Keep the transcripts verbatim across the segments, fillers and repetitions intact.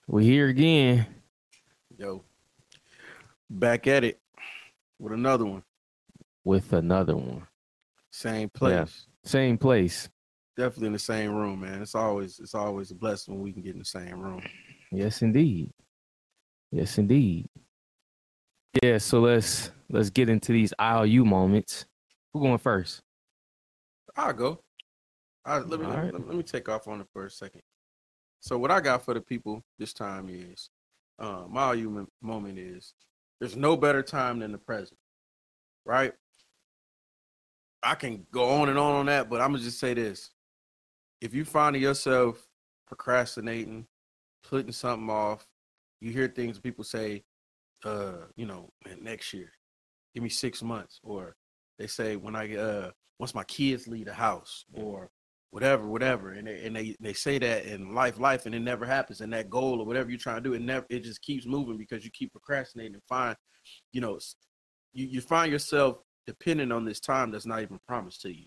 We here again. Yo, back at it with another one. With another one. Same place. Yeah, same place. Definitely in the same room, man. It's always it's always a blessing when we can get in the same room. Yes, indeed. Yes, indeed. Yeah, so let's let's get into these I O U moments. Who going first? I'll go. All right, let me All let, right. me let me take off on it for a second. So what I got for the people this time is, uh, my argument moment is, there's no better time than the present, right? I can go on and on on that, but I'm gonna just say this: if you find yourself procrastinating, putting something off, you hear things people say, uh, you know, man, next year, give me six months, or they say when I uh once my kids leave the house, or whatever, whatever, and they and they, they say that in life, life, and it never happens, and that goal or whatever you're trying to do, it never, it just keeps moving because you keep procrastinating and find, you know, you, you find yourself depending on this time that's not even promised to you.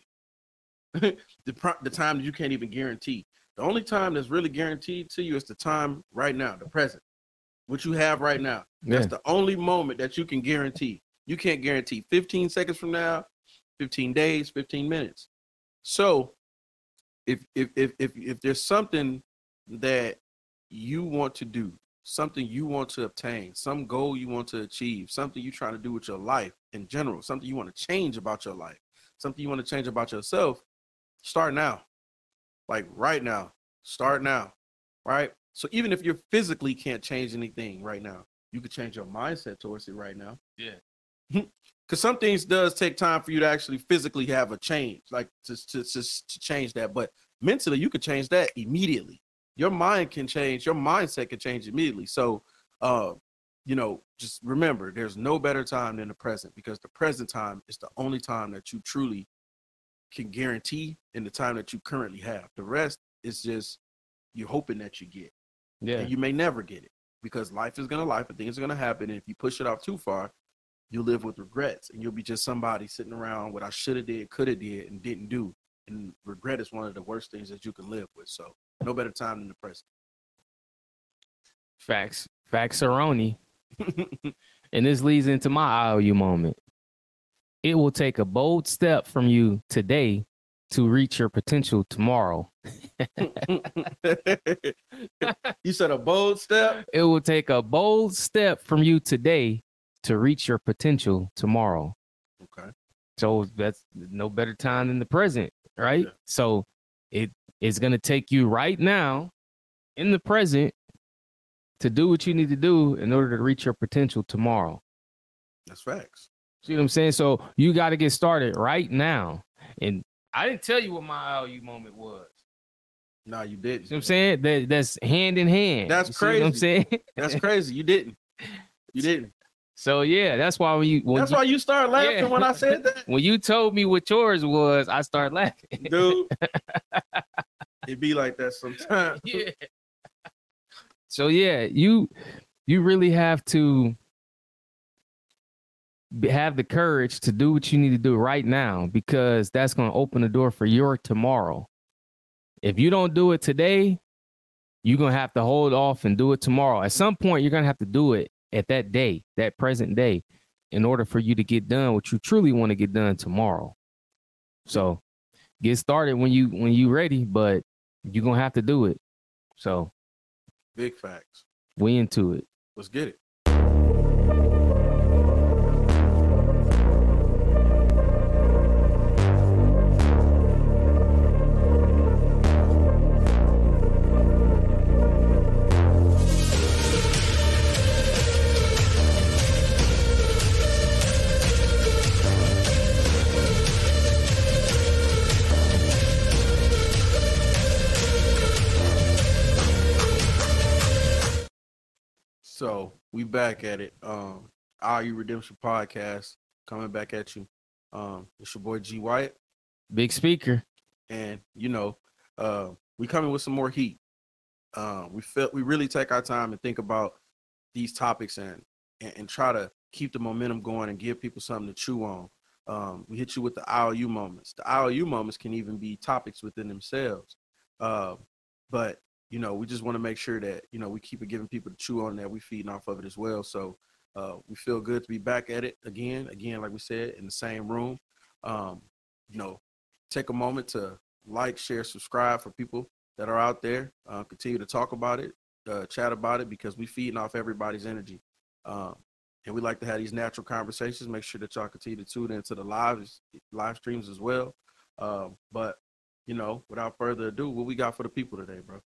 the pro- the time that you can't even guarantee. The only time that's really guaranteed to you is the time right now, the present, what you have right now. Yeah. That's the only moment that you can guarantee. You can't guarantee fifteen seconds from now, fifteen days, fifteen minutes. So if if if if, if there's something that you want to do, something you want to obtain, some goal you want to achieve, something you're trying to do with your life in general, something you want to change about your life, something you want to change about yourself, start now. Like right now. Start now. Right? So even if you physically can't change anything right now, you could change your mindset towards it right now. Yeah. Because some things does take time for you to actually physically have a change, like to, to, to, to change that. But mentally, you could change that immediately. Your mind can change. Your mindset can change immediately. So, uh, you know, just remember, there's no better time than the present, because the present time is the only time that you truly can guarantee in the time that you currently have. The rest is just you're hoping that you get. Yeah. And you may never get it, because life is going to life and things are going to happen. And if you push it off too far, you'll live with regrets, and you'll be just somebody sitting around what I should have did, could have did, and didn't do. And regret is one of the worst things that you can live with. So no better time than the present. Facts. Facts are on. And this leads into my I O U moment. It will take a bold step from you today to reach your potential tomorrow. You said a bold step? It will take a bold step from you today to reach your potential tomorrow. Okay. So that's no better time than the present, right? Yeah. So it is going to take you right now in the present to do what you need to do in order to reach your potential tomorrow. That's facts. See what I'm saying? So you got to get started right now. And I didn't tell you what my I O U moment was. No, you didn't. See what I'm saying? That, that's hand in hand. That's You see crazy. what I'm saying? That's crazy. You didn't. You didn't. So yeah, that's why when you when that's you, why you started laughing yeah. when I said that. When you told me what yours was, I started laughing. Dude, it be like that sometimes. Yeah. So yeah, you you really have to have the courage to do what you need to do right now, because that's going to open the door for your tomorrow. If you don't do it today, you're going to have to hold off and do it tomorrow. At some point, you're going to have to do it at that day, that present day, in order for you to get done what you truly want to get done tomorrow. So get started when you when you ready, but you're going to have to do it. So big facts. We into it. Let's get it. So we back at it. Um, I O U Redemption Podcast coming back at you. Um, it's your boy G Wyatt, big speaker, and you know, uh, we coming with some more heat. Um, we felt we really take our time and think about these topics and, and and try to keep the momentum going and give people something to chew on. Um, we hit you with the I O U moments. The I O U moments can even be topics within themselves. Uh, but you know, we just want to make sure that, you know, we keep it giving people to chew on, that we feeding off of it as well. So uh, we feel good to be back at it again, again, like we said, in the same room. Um, you know, take a moment to like, share, subscribe for people that are out there. Uh, continue to talk about it, uh, chat about it, because we feeding off everybody's energy. Um, and we like to have these natural conversations. Make sure that y'all continue to tune into the live, live streams as well. Um, but, you know, without further ado, what we got for the people today, bro?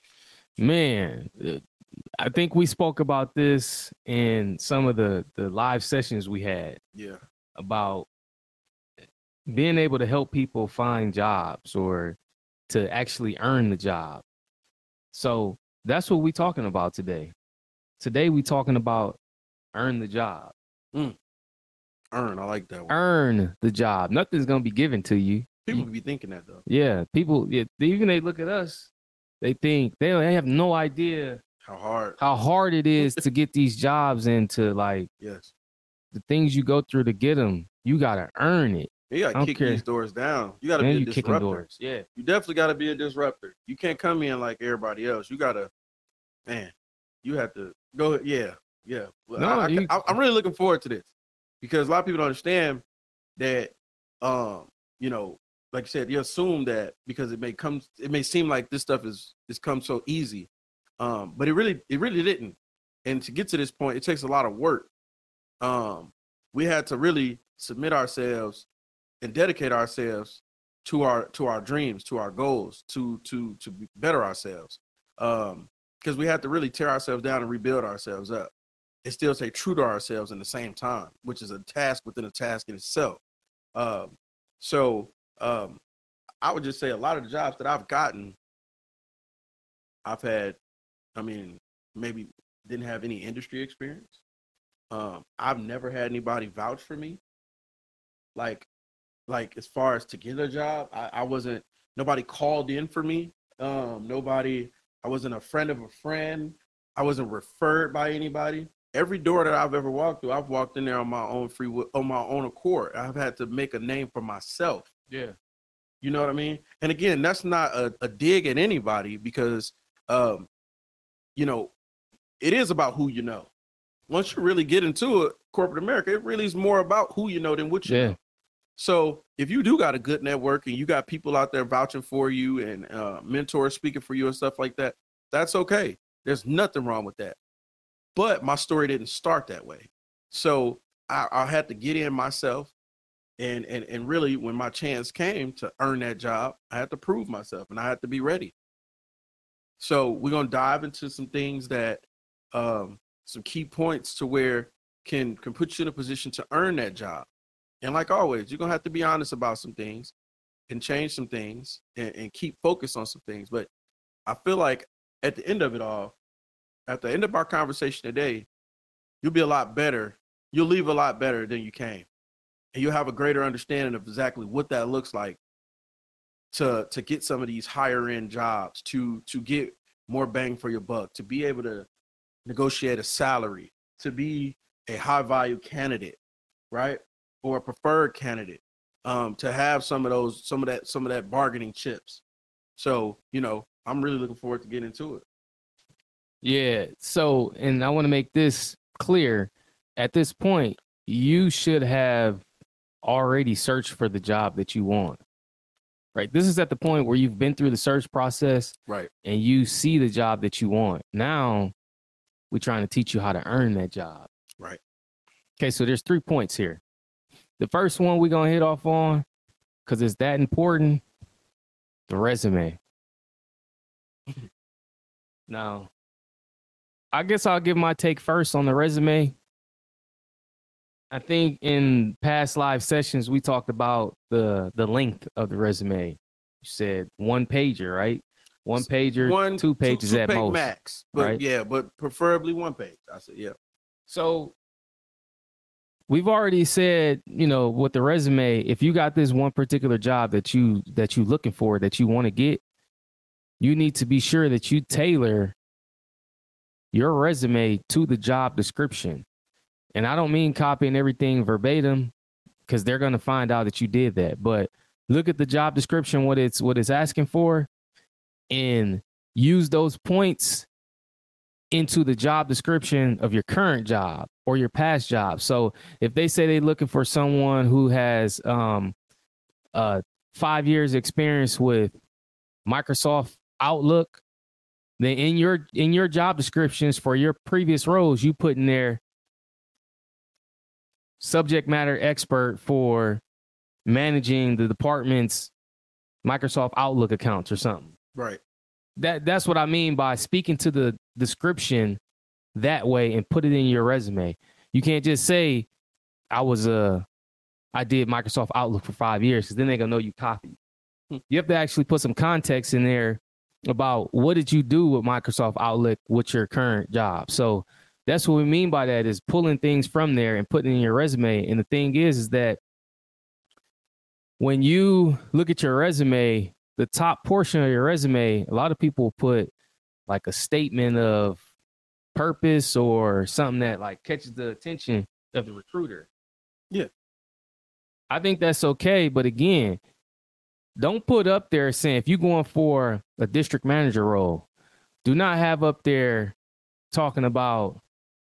Man, I think we spoke about this in some of the, the live sessions we had. Yeah. About being able to help people find jobs or to actually earn the job. So that's what we're talking about today. Today we're talking about earn the job. Mm. Earn, I like that one. Earn the job. Nothing's going to be given to you. People be thinking that, though. Yeah, people, yeah, even they look at us, they think, they, they have no idea how hard how hard it is to get these jobs and to, like, yes, the things you go through to get them. You got to earn it. You got to kick care. these doors down. You got to be a disruptor. Doors. Yeah. You definitely got to be a disruptor. You can't come in like everybody else. You got to, man, you have to go. Yeah. Yeah. Well, no, I, you, I, I'm really looking forward to this, because a lot of people don't understand that, um, you know, like you said, you assume that because it may come, it may seem like this stuff is, is come so easy. Um, but it really, it really didn't. And to get to this point, it takes a lot of work. Um, we had to really submit ourselves and dedicate ourselves to our to our dreams, to our goals, to to to better ourselves. Um, because we had to really tear ourselves down and rebuild ourselves up, and still stay true to ourselves in the same time, which is a task within a task in itself. Um, so um, I would just say a lot of the jobs that I've gotten, I've had, I mean, maybe didn't have any industry experience. Um, I've never had anybody vouch for me. Like, like as far as to get a job, I, I wasn't, nobody called in for me. Um, nobody, I wasn't a friend of a friend. I wasn't referred by anybody. Every door that I've ever walked through, I've walked in there on my own free will, on my own accord. I've had to make a name for myself. Yeah. You know what I mean? And again, that's not a, a dig at anybody, because, um, you know, it is about who you know. Once you really get into it, corporate America, it really is more about who you know than what you yeah. know. So if you do got a good network and you got people out there vouching for you and uh, mentors speaking for you and stuff like that, that's okay. There's nothing wrong with that. But my story didn't start that way. So I, I had to get in myself. And, and, and really, when my chance came to earn that job, I had to prove myself and I had to be ready. So we're going to dive into some things that, um, some key points to where can, can put you in a position to earn that job. And like always, you're going to have to be honest about some things and change some things and, and keep focused on some things. But I feel like at the end of it all, at the end of our conversation today, you'll be a lot better. You'll leave a lot better than you came. And you'll have a greater understanding of exactly what that looks like to, to get some of these higher end jobs, to, to get more bang for your buck, to be able to negotiate a salary, to be a high value candidate, right? Or a preferred candidate, um, to have some of those, some of that, some of that bargaining chips. So, you know, I'm really looking forward to getting into it. Yeah. So, and I want to make this clear. At this point, you should have already searched for the job that you want, right? This is at the point where you've been through the search process, right? And you see the job that you want. Now we're trying to teach you how to earn that job. Right. Okay. So there's three points here. The first one we're going to hit off on, because it's that important, the resume. Now, I guess I'll give my take first on the resume. I think in past live sessions, we talked about the, the length of the resume. You said one pager, right? One pager, one, two pages two, two at most. Max, but right? Yeah, but preferably one page. I said, yeah. So we've already said, you know, with the resume, if you got this one particular job that you that you looking for, that you want to get, you need to be sure that you tailor your resume to the job description. And I don't mean copying everything verbatim, because they're going to find out that you did that. But look at the job description, what it's what it's asking for, and use those points into the job description of your current job or your past job. So if they say they're looking for someone who has um, uh, five years experience with Microsoft Outlook, then in your in your job descriptions for your previous roles, you put in there subject matter expert for managing the department's Microsoft Outlook accounts or something. Right. That that's what I mean by speaking to the description that way and put it in your resume. You can't just say I was a I did Microsoft Outlook for five years because then they're gonna know you copied. Hmm. You have to actually put some context in there about what did you do with Microsoft Outlook with your current job. So that's what we mean by that, is pulling things from there and putting it in your resume. And the thing is, is that when you look at your resume, the top portion of your resume, a lot of people put like a statement of purpose or something that like catches the attention of the recruiter. Yeah. I think that's okay. But again, don't put up there saying, if you're going for a district manager role, do not have up there talking about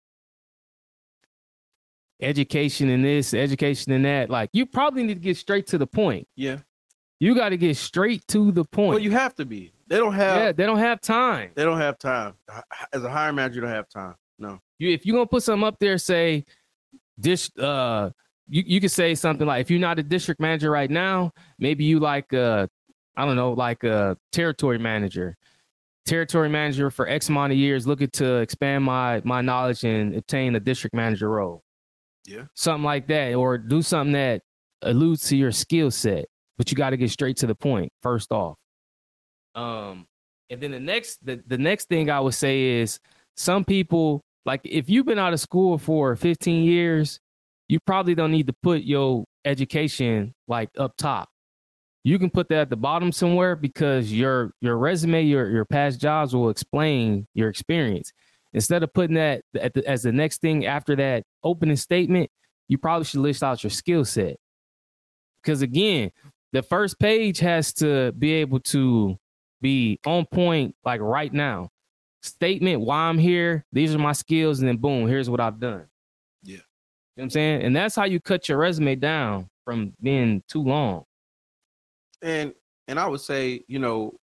education in this, education in that. Like, you probably need to get straight to the point. Yeah. You got to get straight to the point. Well, you have to be. They don't have. Yeah, they don't have time. They don't have time. As a hiring manager, you don't have time. No. You, if you're going to put something up there, say, this, uh, you, you could say something like, if you're not a district manager right now, maybe you like, uh, I don't know, like a territory manager. Territory manager for X amount of years, looking to expand my my knowledge and obtain a district manager role. Yeah. Something like that, or do something that alludes to your skill set, but you got to get straight to the point first off. Um, and then the next, the, the next thing I would say is, some people, like, if you've been out of school for fifteen years, you probably don't need to put your education like up top. You can put that at the bottom somewhere, because your your resume, your your past jobs will explain your experience. Instead of putting that at the, as the next thing after that opening statement, you probably should list out your skill set. Because again, the first page has to be able to be on point, like right now. Statement, why I'm here, these are my skills, and then boom, here's what I've done. Yeah. You know what I'm saying? And that's how you cut your resume down from being too long. And and I would say, you know,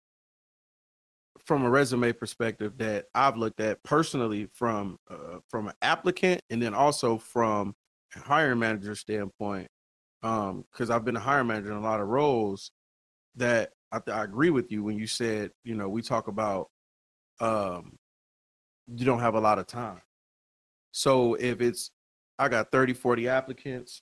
from a resume perspective that I've looked at personally from uh, from an applicant, and then also from a hiring manager standpoint, um, because I've been a hiring manager in a lot of roles, that I, I agree with you when you said, you know, we talk about um, you don't have a lot of time. So if it's, I got thirty, forty applicants,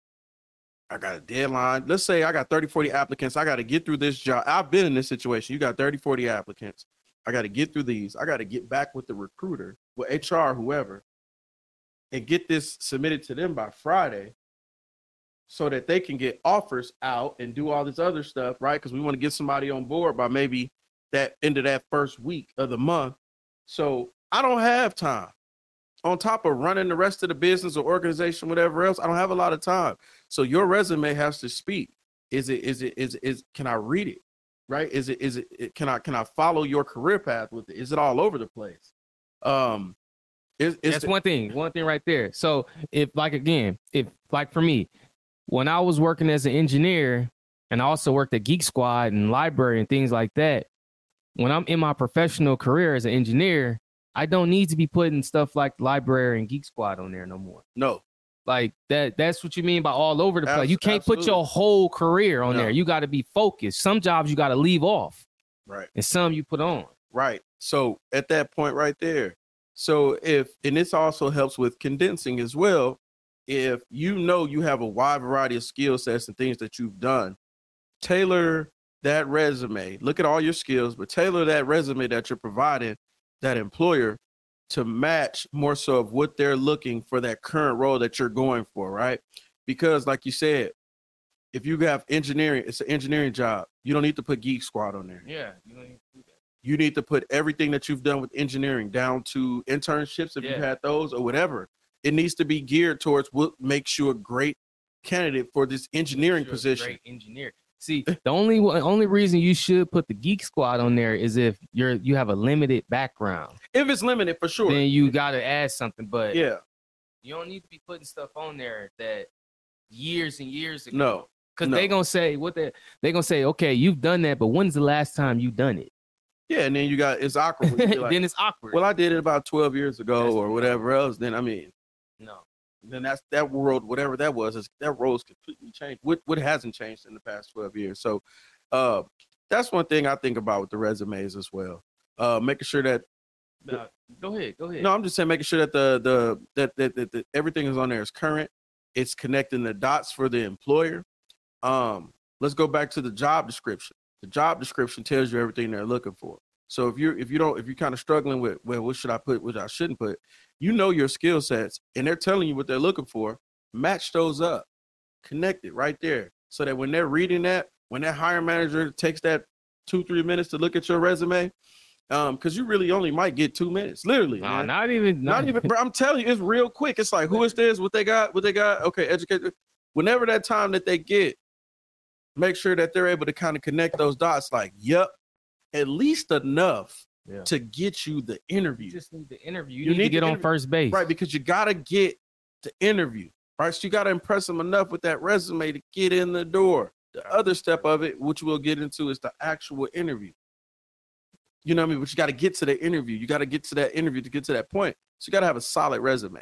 I got a deadline. Let's say I got thirty, forty applicants. I got to get through this job. I've been in this situation. You got thirty, forty applicants. I got to get through these. I got to get back with the recruiter, with H R, whoever, and get this submitted to them by Friday so that they can get offers out and do all this other stuff, right? Because we want to get somebody on board by maybe that end of that first week of the month. So I don't have time. On top of running the rest of the business or organization, whatever else, I don't have a lot of time. So your resume has to speak. Is it, is it, is, is, can I read it? Right? Is it, is it, can I, can I follow your career path with it? Is it all over the place? Um, is, is That's the- one thing, one thing right there. So if, like, again, if like for me, when I was working as an engineer and I also worked at Geek Squad and library and things like that, when I'm in my professional career as an engineer, I don't need to be putting stuff like library and Geek Squad on there no more. No. Like that, that's what you mean by all over the place. Abs- You can't absolutely. put your whole career on No. there. You got to be focused. Some jobs you got to leave off. Right. And some you put on. Right. So at that point right there, so if, and this also helps with condensing as well, if you know you have a wide variety of skill sets and things that you've done, tailor that resume. Look at all your skills, but tailor that resume that you're providing that employer to match more so of what they're looking for, that current role that you're going for, right? Because like you said, if you have engineering, it's an engineering job. You don't need to put Geek Squad on there. Yeah. You don't need to do that. You need to put everything that you've done with engineering down to internships, if Yeah. you've had those or whatever. It needs to be geared towards what makes you a great candidate for this engineering You're a position. Great engineer. See, the only only reason you should put the Geek Squad on there is if you're you have a limited background. If it's limited, for sure. Then you got to add something. But yeah, you don't need to be putting stuff on there that years and years ago. No. Because no. they going to say, what they they going to say, okay, you've done that, but when's the last time you done it? Yeah, and then you got, it's awkward. when you be like, Then it's awkward. well, I did it about twelve years ago That's or whatever else. Then, I mean, no. then that's that world, whatever that was, is that role's completely changed. What what hasn't changed in the past twelve years? So uh, that's one thing I think about with the resumes as well. Uh, making sure that No, go ahead, go ahead. no, I'm just saying making sure that the the that, that, that, that everything is on there is current. It's connecting the dots for the employer. Um, let's go back to the job description. The job description tells you everything they're looking for. So if you're if you don't if you're kind of struggling with, well, what should I put, what I shouldn't put, you know your skill sets, and they're telling you what they're looking for. Match those up, connect it right there, so that when they're reading that, when that hiring manager takes that two three minutes to look at your resume, um, because you really only might get two minutes, literally. No, man. not even, Not, not even, bro, I'm telling you, it's real quick. It's like, who is this? What they got? What they got? Okay, educate. Whenever that time that they get, make sure that they're able to kind of connect those dots. Like, yep, at least enough yeah. to get you the interview. You just need the interview. You, You need, need to get the on interview. first base, Right, because you gotta get the interview. Right, so you gotta impress them enough with that resume to get in the door. The other step of it, which we'll get into, is the actual interview. You know what I mean? But you got to get to the interview. You got to get to that interview to get to that point. So you got to have a solid resume.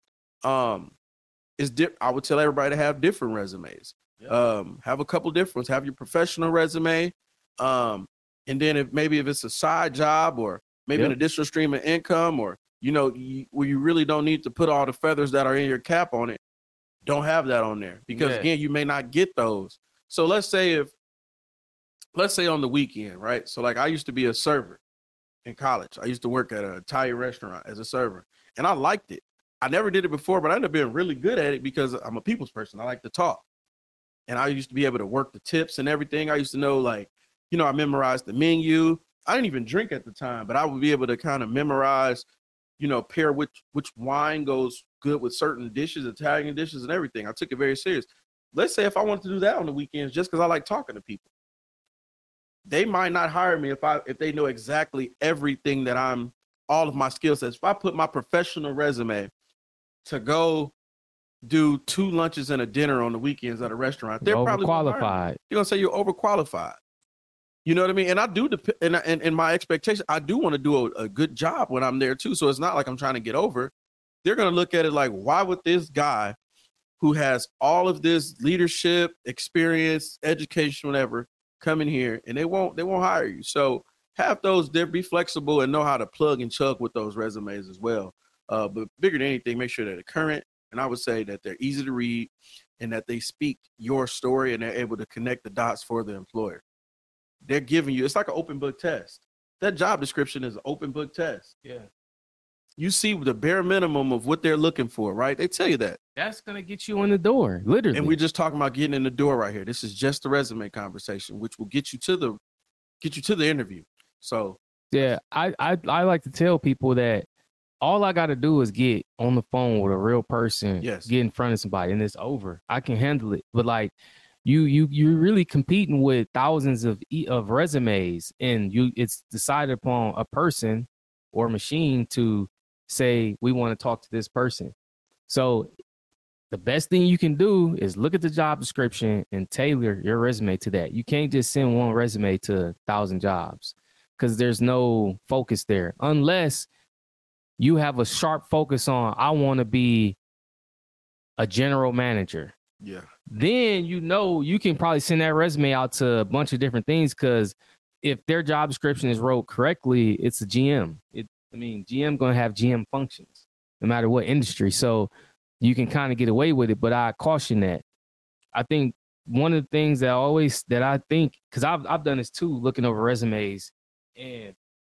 Um, it's di- I would tell everybody to have different resumes. Yeah. Um, have a couple different ones. Have your professional resume. Um, and then if maybe if it's a side job or maybe Yep. an additional stream of income, or you know, you, where you really don't need to put all the feathers that are in your cap on it, don't have that on there, because Yeah. again, you may not get those. So let's say if, let's say on the weekend, right? So like I used to be a server in college. I used to work at an Italian restaurant as a server, and I liked it. I never did it before, but I ended up being really good at it because I'm a people's person. I like to talk. And I used to be able to work the tips and everything. I used to know, like, you know, I memorized the menu. I didn't even drink at the time, but I would be able to kind of memorize, you know, pair which which wine goes good with certain dishes, Italian dishes and everything. I took it very serious. Let's say if I wanted to do that on the weekends just because I like talking to people, they might not hire me if I if they know exactly everything that I'm, all of my skill sets. If I put my professional resume to go do two lunches and a dinner on the weekends at a restaurant, they're probably gonna hire me. overqualified. You're gonna say you're overqualified. You know what I mean? And I do, dep- and, and, and my expectation, I do want to do a, a good job when I'm there too. So it's not like I'm trying to get over. They're gonna look at it like, why would this guy who has all of this leadership experience, education, whatever, come in here, and they won't they won't hire you. So have those there, be flexible and know how to plug and chug with those resumes as well. Uh, but bigger than anything, make sure that they're current. And I would say that they're easy to read and that they speak your story and they're able to connect the dots for the employer. They're giving you, it's like an open book test. That job description is an open book test. Yeah. You see the bare minimum of what they're looking for, right? They tell you that. That's going to get you in the door, literally. And we're just talking about getting in the door right here. This is just the resume conversation, which will get you to the get you to the interview. So yeah, I, I, I like to tell people that all I got to do is get on the phone with a real person, Yes. get in front of somebody, and it's over. I can handle it. But like you, you, you're really competing with thousands of e- of resumes, and you, it's decided upon a person or machine to say we want to talk to this person. So the best thing you can do is look at the job description and tailor your resume to that. You can't just send one resume to a thousand jobs because there's no focus there, unless you have a sharp focus on, I want to be a general manager. yeah, Then, you know, you can probably send that resume out to a bunch of different things, because if their job description is wrote correctly, it's a G M. It, I mean, G M going to have G M functions no matter what industry. So you can kind of get away with it, but I caution that. I think one of the things that I always, that I think, because I've, I've done this too, looking over resumes, and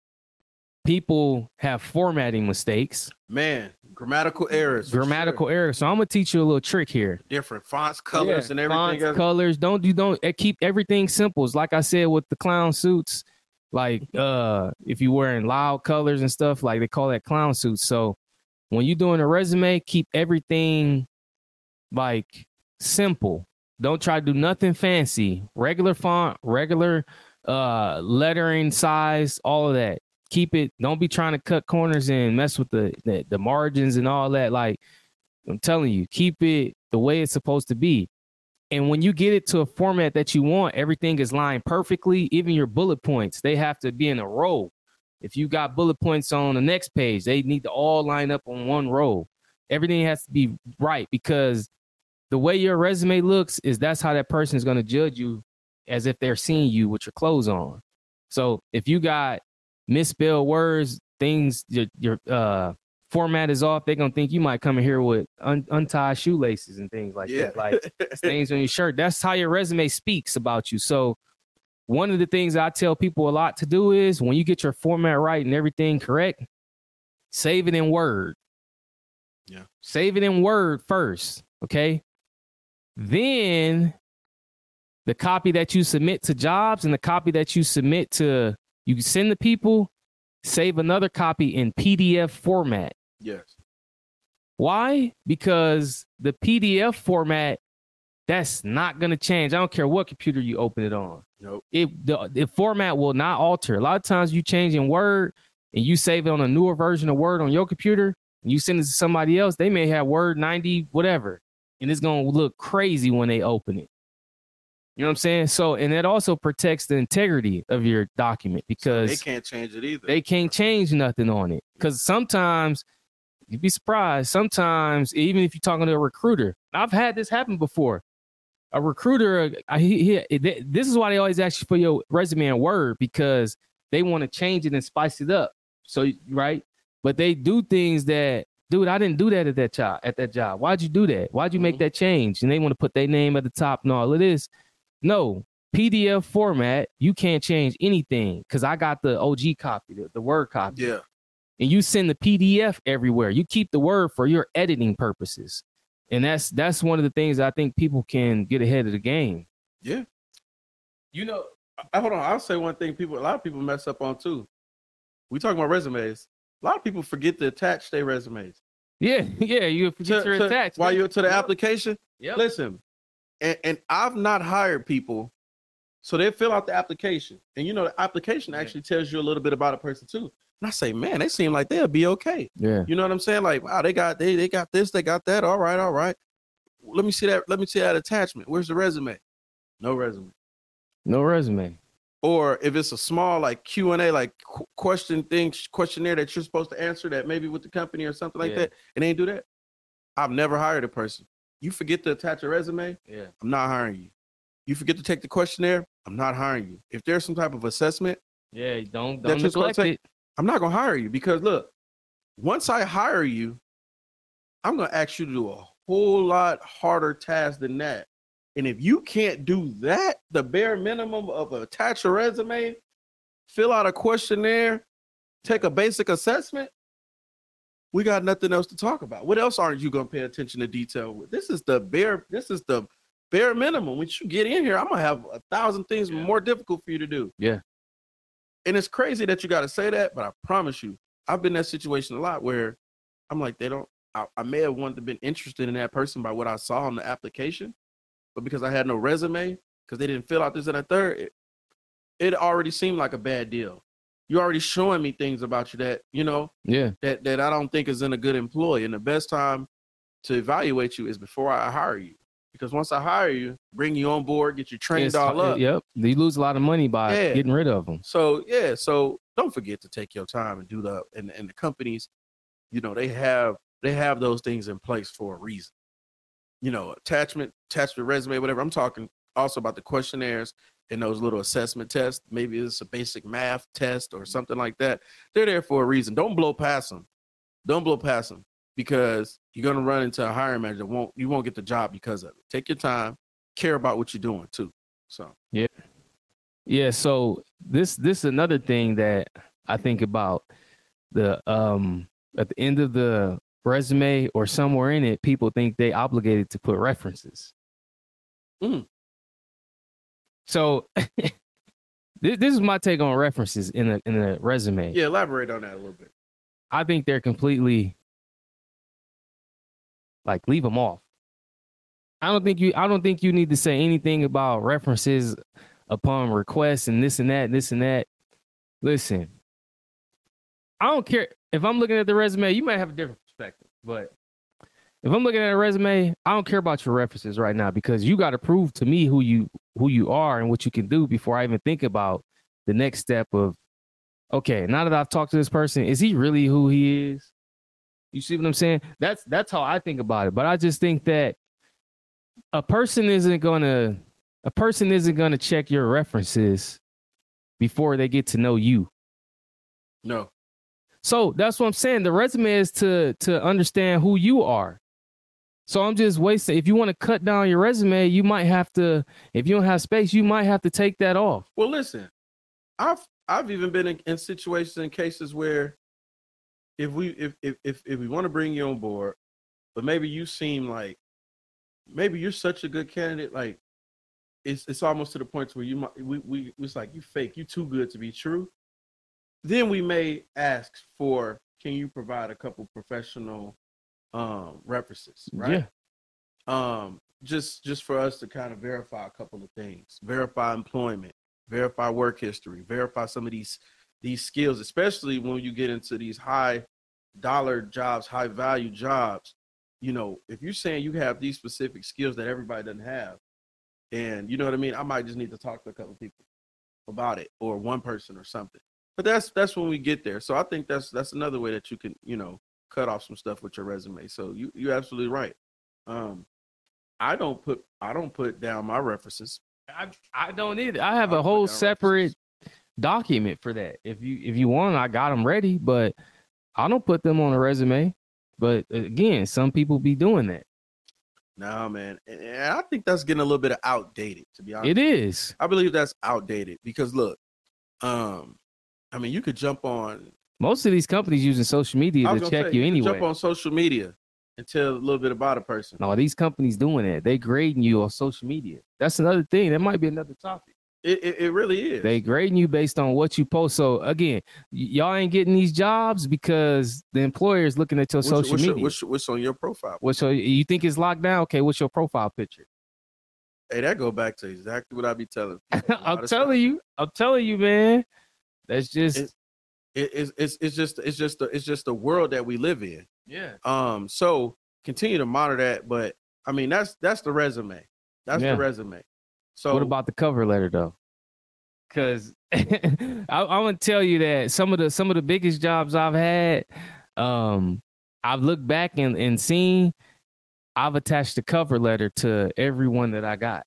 people have formatting mistakes, man, grammatical errors, for grammatical sure. errors. So I'm gonna teach you a little trick here. different fonts, colors, Yeah, and everything. fonts, else. colors. Don't you don't uh, keep everything simple. It's like I said with the clown suits. Like uh, if you're wearing loud colors and stuff, like they call that clown suits. So when you're doing a resume, keep everything like simple. Don't try to do nothing fancy. Regular font, regular uh, lettering size, all of that. Keep it. Don't be trying to cut corners and mess with the, the the margins and all that. Like I'm telling you, keep it the way it's supposed to be. And when you get it to a format that you want, everything is lined perfectly. Even your bullet points, they have to be in a row. If you got bullet points on the next page, they need to all line up on one row. Everything has to be right, because the way your resume looks is that's how that person is going to judge you, as if they're seeing you with your clothes on. So if you got misspelled words, things, your, your uh, format is off, they're going to think you might come in here with un- untied shoelaces and things like Yeah. that, like stains on your shirt. That's how your resume speaks about you. So one of the things I tell people a lot to do is when you get your format right and everything correct, save it in Word. Yeah. Save it in Word first, okay? Then the copy that you submit to jobs and the copy that you submit to, you send the people, save another copy in P D F format. Yes. Why? Because the P D F format, that's not going to change. I don't care what computer you open it on. Nope. It the, the format will not alter. A lot of times you change in Word and you save it on a newer version of Word on your computer and you send it to somebody else, they may have Word ninety, whatever, and it's going to look crazy when they open it. You know what I'm saying? So, and it also protects the integrity of your document, because they can't change it either. They can't change nothing on it. Because sometimes you'd be surprised. Sometimes, even if you're talking to a recruiter, I've had this happen before. A recruiter, I, he, he, this is why they always ask you for your resume in Word, because they want to change it and spice it up. So, right? But they do things that, dude, I didn't do that at that job. At that job, why'd you do that? Why'd you make that change? And they want to put their name at the top and all of this. No, P D F format, you can't change anything, because I got the O G copy, the, the Word copy. Yeah. And you send the P D F everywhere. You keep the Word for your editing purposes. And that's that's one of the things I think people can get ahead of the game. Yeah. You know, I, hold on. I'll say one thing people, a lot of people mess up on too. We talking about resumes. A lot of people forget to attach their resumes. Yeah, yeah. You forget to, your to, attached. While you're to the Yep. application. Yep. Listen, and, and I've not hired people, so they fill out the application. And you know, the application actually tells you a little bit about a person too. And I say, man, they seem like they'll be okay. Yeah. You know what I'm saying? Like, wow, they got they they got this, they got that. All right, all right. Let me see that. Let me see that attachment. Where's the resume? No resume. No resume. Or if it's a small like Q and A, like qu- question thing, questionnaire that you're supposed to answer that maybe with the company or something like Yeah. that, and they ain't do that. I've never hired a person. You forget to attach a resume, Yeah. I'm not hiring you. You forget to take the questionnaire, I'm not hiring you. If there's some type of assessment, Yeah. Don't That don't you're supposed neglect to take- it. I'm not gonna hire you, because look, once I hire you, I'm gonna ask you to do a whole lot harder task than that. And if you can't do that, the bare minimum of attach a resume, fill out a questionnaire, take a basic assessment, we got nothing else to talk about. What else aren't you gonna pay attention to detail with? This is the bare, this is the bare minimum. When you get in here, I'm gonna have a thousand things Yeah. more difficult for you to do. Yeah. And it's crazy that you got to say that, but I promise you, I've been in that situation a lot where I'm like, they don't, I, I may have wanted to been interested in that person by what I saw on the application, but because I had no resume, because they didn't fill out this and that third, it, it already seemed like a bad deal. You're already showing me things about you that, you know, Yeah. that, that I don't think is in a good employee. And the best time to evaluate you is before I hire you. Because once I hire you, bring you on board, get you trained It's- all up. Yep. You lose a lot of money by Yeah. getting rid of them. So yeah, so don't forget to take your time and do the and, and the companies, you know, they have they have those things in place for a reason. You know, attachment, attachment resume, whatever. I'm talking also about the questionnaires and those little assessment tests. Maybe it's a basic math test or something like that. They're there for a reason. Don't blow past them. Don't blow past them, because you're gonna run into a hiring manager that won't you won't get the job because of it. Take your time, care about what you're doing too. So Yeah. Yeah. So this this is another thing that I think about. The um at the end of the resume or somewhere in it, people think they obligated to put references. Mm. So this, this is my take on references in a in a resume. yeah, elaborate on that a little bit. I think they're completely like leave them off. I don't think you I don't think you need to say anything about references upon request and this and that, this and that. Listen, I don't care if I'm looking at the resume, you might have a different perspective, but if I'm looking at a resume, I don't care about your references right now because you got to prove to me who you who you are and what you can do before I even think about the next step of, okay, now that I've talked to this person, is he really who he is? You see what I'm saying? That's that's how I think about it. But I just think that a person isn't gonna a person isn't gonna check your references before they get to know you. No. So that's what I'm saying. The resume is to to understand who you are. So I'm just wasting. If you want to cut down your resume, you might have to. If you don't have space, you might have to take that off. Well, listen, I've I've even been in, in situations and cases where if we if if if, if we want to bring you on board, but maybe you seem like maybe you're such a good candidate, like it's it's almost to the point where you might we we it's like you fake, you too good to be true. Then we may ask for, can you provide a couple professional um references, right? Yeah. Um, just just for us to kind of verify a couple of things, verify employment, verify work history, verify some of these these skills, especially when you get into these high dollar jobs, high value jobs. You know, if you're saying you have these specific skills that everybody doesn't have, and you know what I mean, I might just need to talk to a couple of people about it, or one person or something. But that's that's when we get there. So I think that's that's another way that you can, you know, cut off some stuff with your resume. So you you're absolutely right. Um, I don't put I don't put down my references. I I don't either. I have I a whole separate references. document for that. If you if you want, I got them ready, but I don't put them on a resume. But again, some people be doing that. No, man, and I think that's getting a little bit of outdated. To be honest, it is. I believe that's outdated because look, um, I mean, you could jump on. Most of these companies using social media to check say, you, you anyway. Jump on social media and tell a little bit about a person. No, these companies doing that. They grading you on social media. That's another thing. That might be another topic. It it, it really is. They grading you based on what you post. So again, y- y'all ain't getting these jobs because the employer is looking at your what's, social what's media. Your, what's, what's on your profile? What's your, you think it's locked down? Okay, what's your profile picture? Hey, that go back to exactly what I be telling people. I'm telling you. I'm telling you, man. That's just. It's, it, it's it's it's just it's just a, it's just the world that we live in. Yeah. Um. So continue to monitor that, but I mean that's that's the resume. That's yeah. the resume. So what about the cover letter though? Because I, I want to tell you that some of the some of the biggest jobs I've had, um, I've looked back and, and seen, I've attached a cover letter to everyone that I got.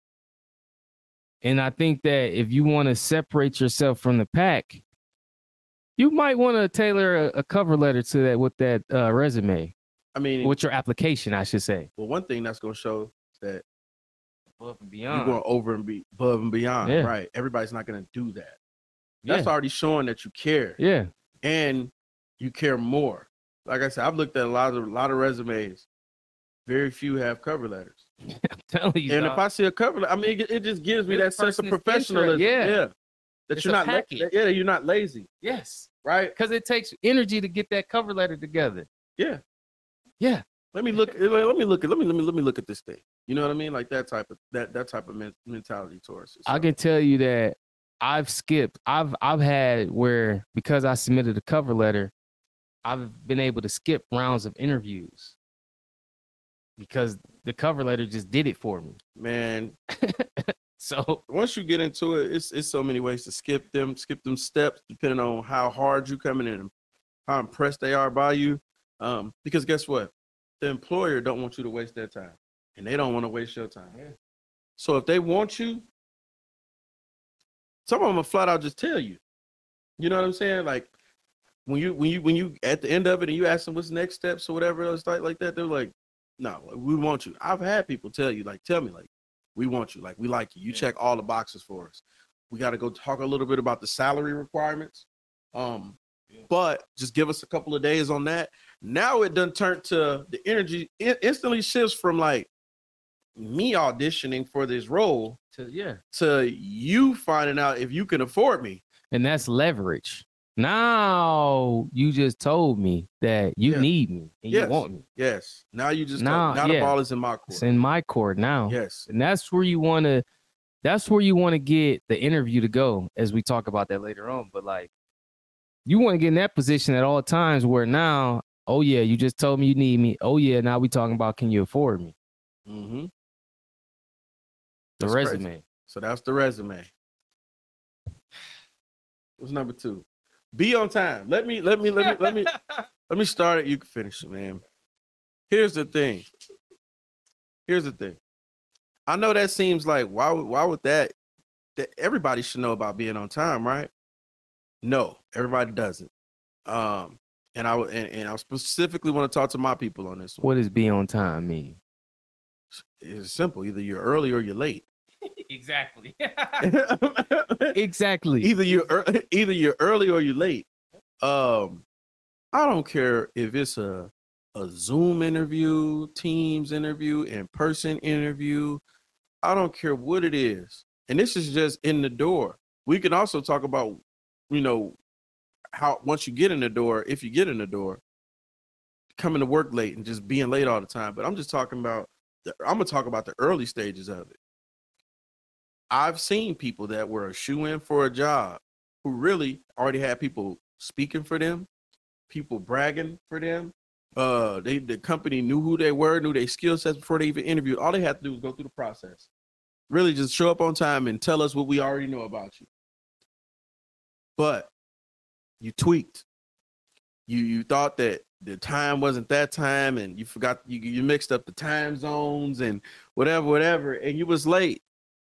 And I think that if you want to separate yourself from the pack, you might want to tailor a, a cover letter to that with that uh, resume. I mean, with your application, I should say. Well, one thing that's going to show that above and beyond. You're going over and be above and beyond, yeah. right? Everybody's not going to do that. That's yeah. already showing that you care. Yeah. And you care more. Like I said, I've looked at a lot of a lot of resumes. Very few have cover letters. I'm telling you. And dog. if I see a cover letter, I mean, it, it just gives me this that sense of professionalism. Yeah. yeah. That it's you're not la- yeah, you're not lazy. Yes. Right? Because it takes energy to get that cover letter together. Yeah. Yeah. Let me look. Let me look at. Let me let me let me look at this thing. You know what I mean? Like that type of that that type of men, mentality towards it. So. I can tell you that I've skipped. I've I've had where because I submitted a cover letter, I've been able to skip rounds of interviews because the cover letter just did it for me. Man. So once you get into it, it's it's so many ways to skip them, skip them steps, depending on how hard you coming in and how impressed they are by you. Um, because guess what? The employer don't want you to waste their time, and they don't want to waste your time. Yeah. So if they want you, some of them will flat out just tell you. You know what I'm saying? Like when you when you when you at the end of it and you ask them what's the next steps or whatever else like like that, they're like, no, we want you. I've had people tell you, like, tell me, like, we want you, like, we like you. You yeah. check all the boxes for us. We got to go talk a little bit about the salary requirements. Um, yeah. But just give us a couple of days on that. Now it done turned to the energy it instantly shifts from like me auditioning for this role to yeah to you finding out if you can afford me. And that's leverage. Now you just told me that you Yeah. need me and Yes. you want me. Yes. Now you just Now, now the yeah. ball is in my court. It's in my court now. Yes. And that's where you want to that's where you want to get the interview to go, as we talk about that later on. But like, you want to get in that position at all times where now, oh yeah, you just told me you need me. Oh yeah, now we talking about, can you afford me? Mm-hmm. The That's resume. crazy. So that's the resume. What's number two? Be on time. Let me, let me, let me, let me, let me start it. You can finish it, man. Here's the thing. Here's the thing. I know that seems like, why would, why would that, that everybody should know about being on time, right? No, everybody doesn't. Um, and I and, and I specifically want to talk to my people on this one. What does be on time mean? It's simple. Either you're early or you're late. Exactly. Exactly. Either you're ear- either you're early or you're late. Um, I don't care if it's a a Zoom interview, Teams interview, in-person interview. I don't care what it is. And this is just in the door. We can also talk about, you know, how once you get in the door, if you get in the door, coming to work late and just being late all the time. But I'm just talking about, the, I'm going to talk about the early stages of it. I've seen people that were a shoe-in for a job who really already had people speaking for them, people bragging for them. Uh, they the company knew who they were, knew their skill sets before they even interviewed. All they had to do was go through the process. Really just show up on time and tell us what we already know about you. But you tweaked. You you thought that the time wasn't that time, and you forgot, you, you mixed up the time zones and whatever, whatever, and you was late.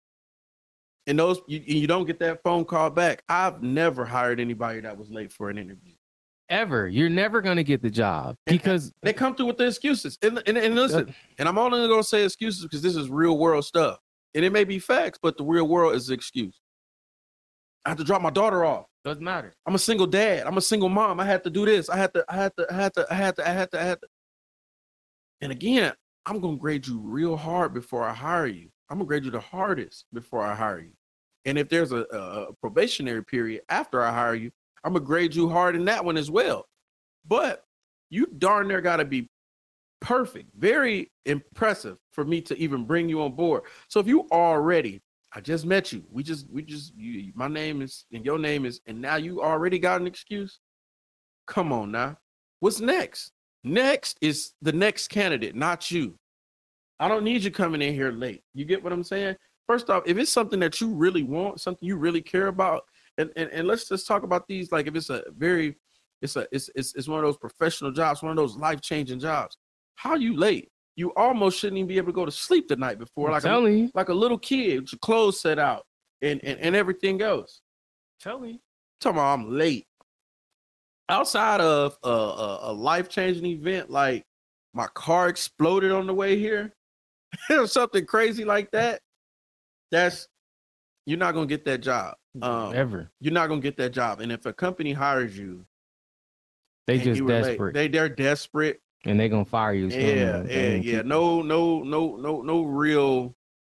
And those you, you don't get that phone call back. I've never hired anybody that was late for an interview. Ever. You're never going to get the job because they come through with the excuses. And, and, and listen, and I'm only going to say excuses because this is real world stuff. And it may be facts, but the real world is the excuse. I have to drop my daughter off. Doesn't matter. I'm a single dad. I'm a single mom. I had to do this. I had to, I had to, I had to, I had to, I had to, I had to. And again, I'm going to grade you real hard before I hire you. I'm going to grade you the hardest before I hire you. And if there's a, a probationary period after I hire you, I'm going to grade you hard in that one as well. But you darn near got to be perfect, very impressive for me to even bring you on board. So if you already, I just met you, we just, we just, you, my name is, and your name is, and now you already got an excuse. Come on now. What's next? Next is the next candidate, not you. I don't need you coming in here late. You get what I'm saying? First off, if it's something that you really want, something you really care about, and, and, and let's just talk about these, like if it's a very, it's a, it's, it's, it's one of those professional jobs, one of those life-changing jobs. How you late? You almost shouldn't even be able to go to sleep the night before, like a, like a little kid with your clothes set out and, and, and everything else. Tell me. Talking about I'm late. Outside of a, a, a life-changing event, like my car exploded on the way here, or something crazy like that, that's, you're not going to get that job. Um, Ever. You're not going to get that job. And if a company hires you, they just desperate. Late, they, they're desperate. And they're going to fire you. Yeah, yeah, yeah. No, no, no, no, no real,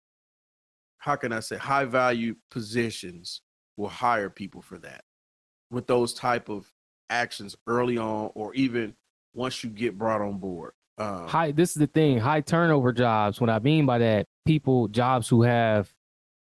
how can I say, high value positions will hire people for that with those type of actions early on, or even once you get brought on board. Um, high, this is the thing, high turnover jobs. What I mean by that, people, jobs who have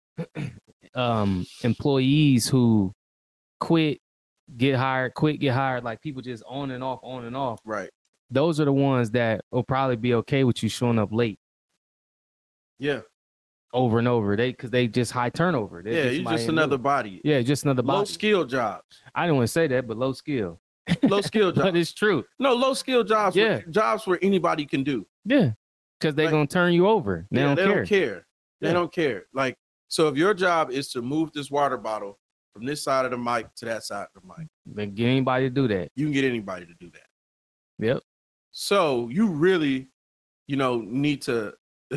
um, employees who quit, get hired, quit, get hired, like people just on and off, on and off. Right. Those are the ones that will probably be okay with you showing up late. Yeah. Over and over. They, because they just high turnover. They're yeah, just you're just another body. Yeah, just another body. Low skill jobs. I didn't want to say that, but low skill. Low skill jobs. But it's true. No, low skill jobs. Yeah. Where, jobs where anybody can do. Yeah. Because they're like, going to turn you over. They, yeah, don't, they care. don't care. They yeah. don't care. Like, so if your job is to move this water bottle from this side of the mic to that side of the mic, then get anybody to do that. You can get anybody to do that. Yep. So you really, you know, need to.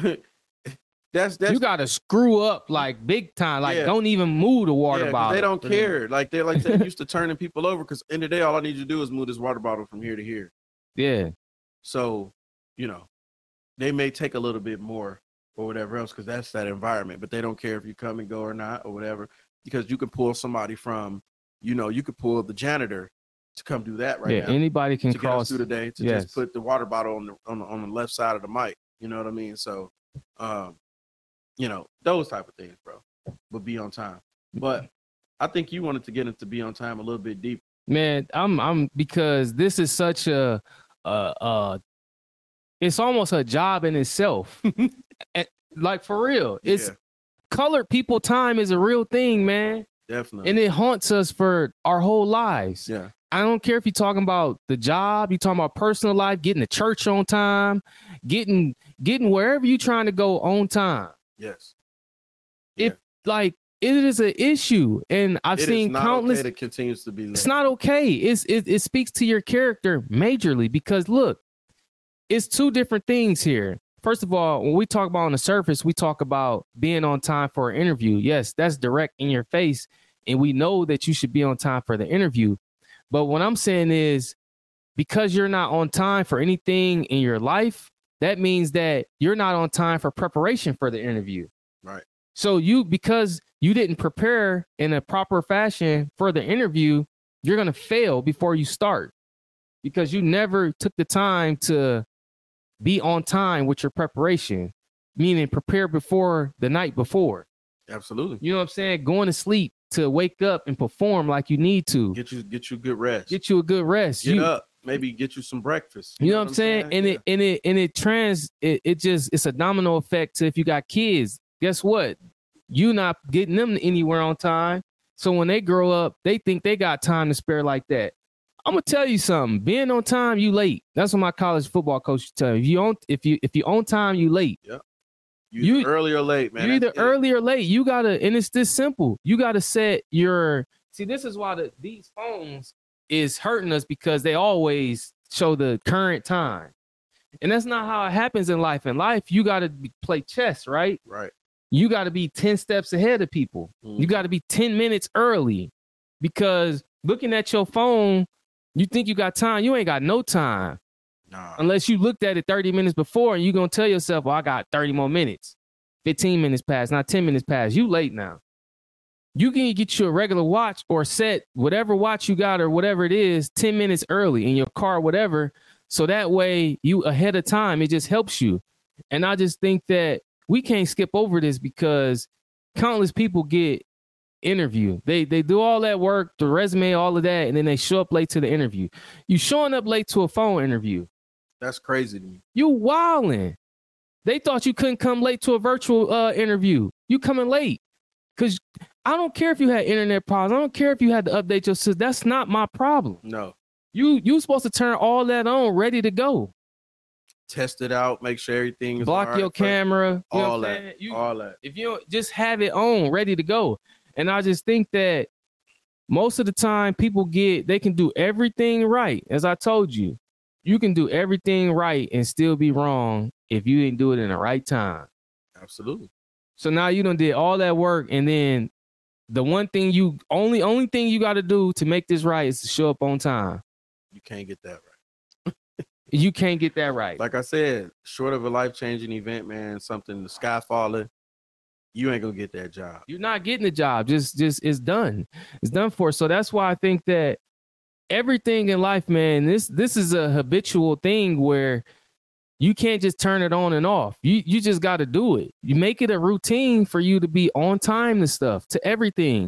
that's that's you got to screw up like big time. Like, yeah. don't even move the water yeah, bottle. They don't care. Like they're like they're used to turning people over. Because in the day, all I need you to do is move this water bottle from here to here. Yeah. So, you know, they may take a little bit more or whatever else because that's that environment. But they don't care if you come and go or not or whatever, because you can pull somebody from you know, you could pull the janitor to come do that right yeah, now. anybody can to cross get us through the day to yes. just put the water bottle on the, on the on the left side of the mic. You know what I mean? So, um, you know, those type of things, bro, would be on time. But I think you wanted to get into be on time a little bit deeper. Man, I'm I'm because this is such a uh uh it's almost a job in itself. And, like for real. It's Yeah. colored people time is a real thing, man. Definitely. And it haunts us for our whole lives. Yeah. I don't care if you're talking about the job, you're talking about personal life, getting to church on time, getting getting wherever you're trying to go on time. Yes. If like it is an issue, and I've It seen is not countless. okay that continues to be late. It's not okay. It's it, it speaks to your character majorly because look, it's two different things here. First of all, when we talk about on the surface, we talk about being on time for an interview. Yes, that's direct in your face, and we know that you should be on time for the interview. But what I'm saying is, because you're not on time for anything in your life, that means that you're not on time for preparation for the interview. Right. So you, because you didn't prepare in a proper fashion for the interview, you're going to fail before you start because you never took the time to be on time with your preparation, meaning prepare before the night before. Absolutely. You know what I'm saying? Going to sleep to wake up and perform like you need to. Get you get you good rest. Get you a good rest. Get you, up. Maybe get you some breakfast. You, know, what I'm saying? And Yeah. it and it and it trans it, it just it's a domino effect to if you got kids. Guess what? You not getting them anywhere on time. So when they grow up, they think they got time to spare like that. I'm gonna tell you something. Being on time, you late. That's what my college football coach used to tell me. If you on if you if you on time, you late. Yeah. You, You- early or late, man. You're either That's it. early or late. You gotta, and it's this simple. You gotta set your. See, this is why the these phones is hurting us because they always show the current time, and that's not how it happens in life. In life, you gotta be, play chess, right? Right. You gotta be ten steps ahead of people. You Mhm. gotta be ten minutes early, because looking at your phone, you think you got time. You ain't got no time. Nah. Unless you looked at it thirty minutes before and you're going to tell yourself, well, I got thirty more minutes. fifteen minutes past, not ten minutes past. You late now. You can get you a regular watch or set whatever watch you got or whatever it is ten minutes early in your car, whatever. So that way you ahead of time, it just helps you. And I just think that we can't skip over this because countless people get interview. They they do all that work, the resume, all of that, and then they show up late to the interview. You showing up late to a phone interview. That's crazy to me. You wildin'. They thought you couldn't come late to a virtual uh, interview. You coming late. Because I don't care if you had internet problems. I don't care if you had to update your system. That's not my problem. No. You you supposed to turn all that on, ready to go. Test it out. Make sure everything is Block all right your first. camera. You know All what I'm that. saying? You- all that. If you don't, just have it on, ready to go. And I just think that most of the time people get, they can do everything right. As I told you, you can do everything right and still be wrong if you didn't do it in the right time. Absolutely. So now you done did all that work, and then the one thing you only only thing you got to do to make this right is to show up on time. You can't get that right. You can't get that right. Like I said, short of a life changing event, man, something the sky falling, you ain't gonna get that job. You're not getting the job. Just just it's done. It's done for. So that's why I think that everything in life, man, this this is a habitual thing where you can't just turn it on and off. You you just got to do it. You make it a routine for you to be on time to stuff, to everything.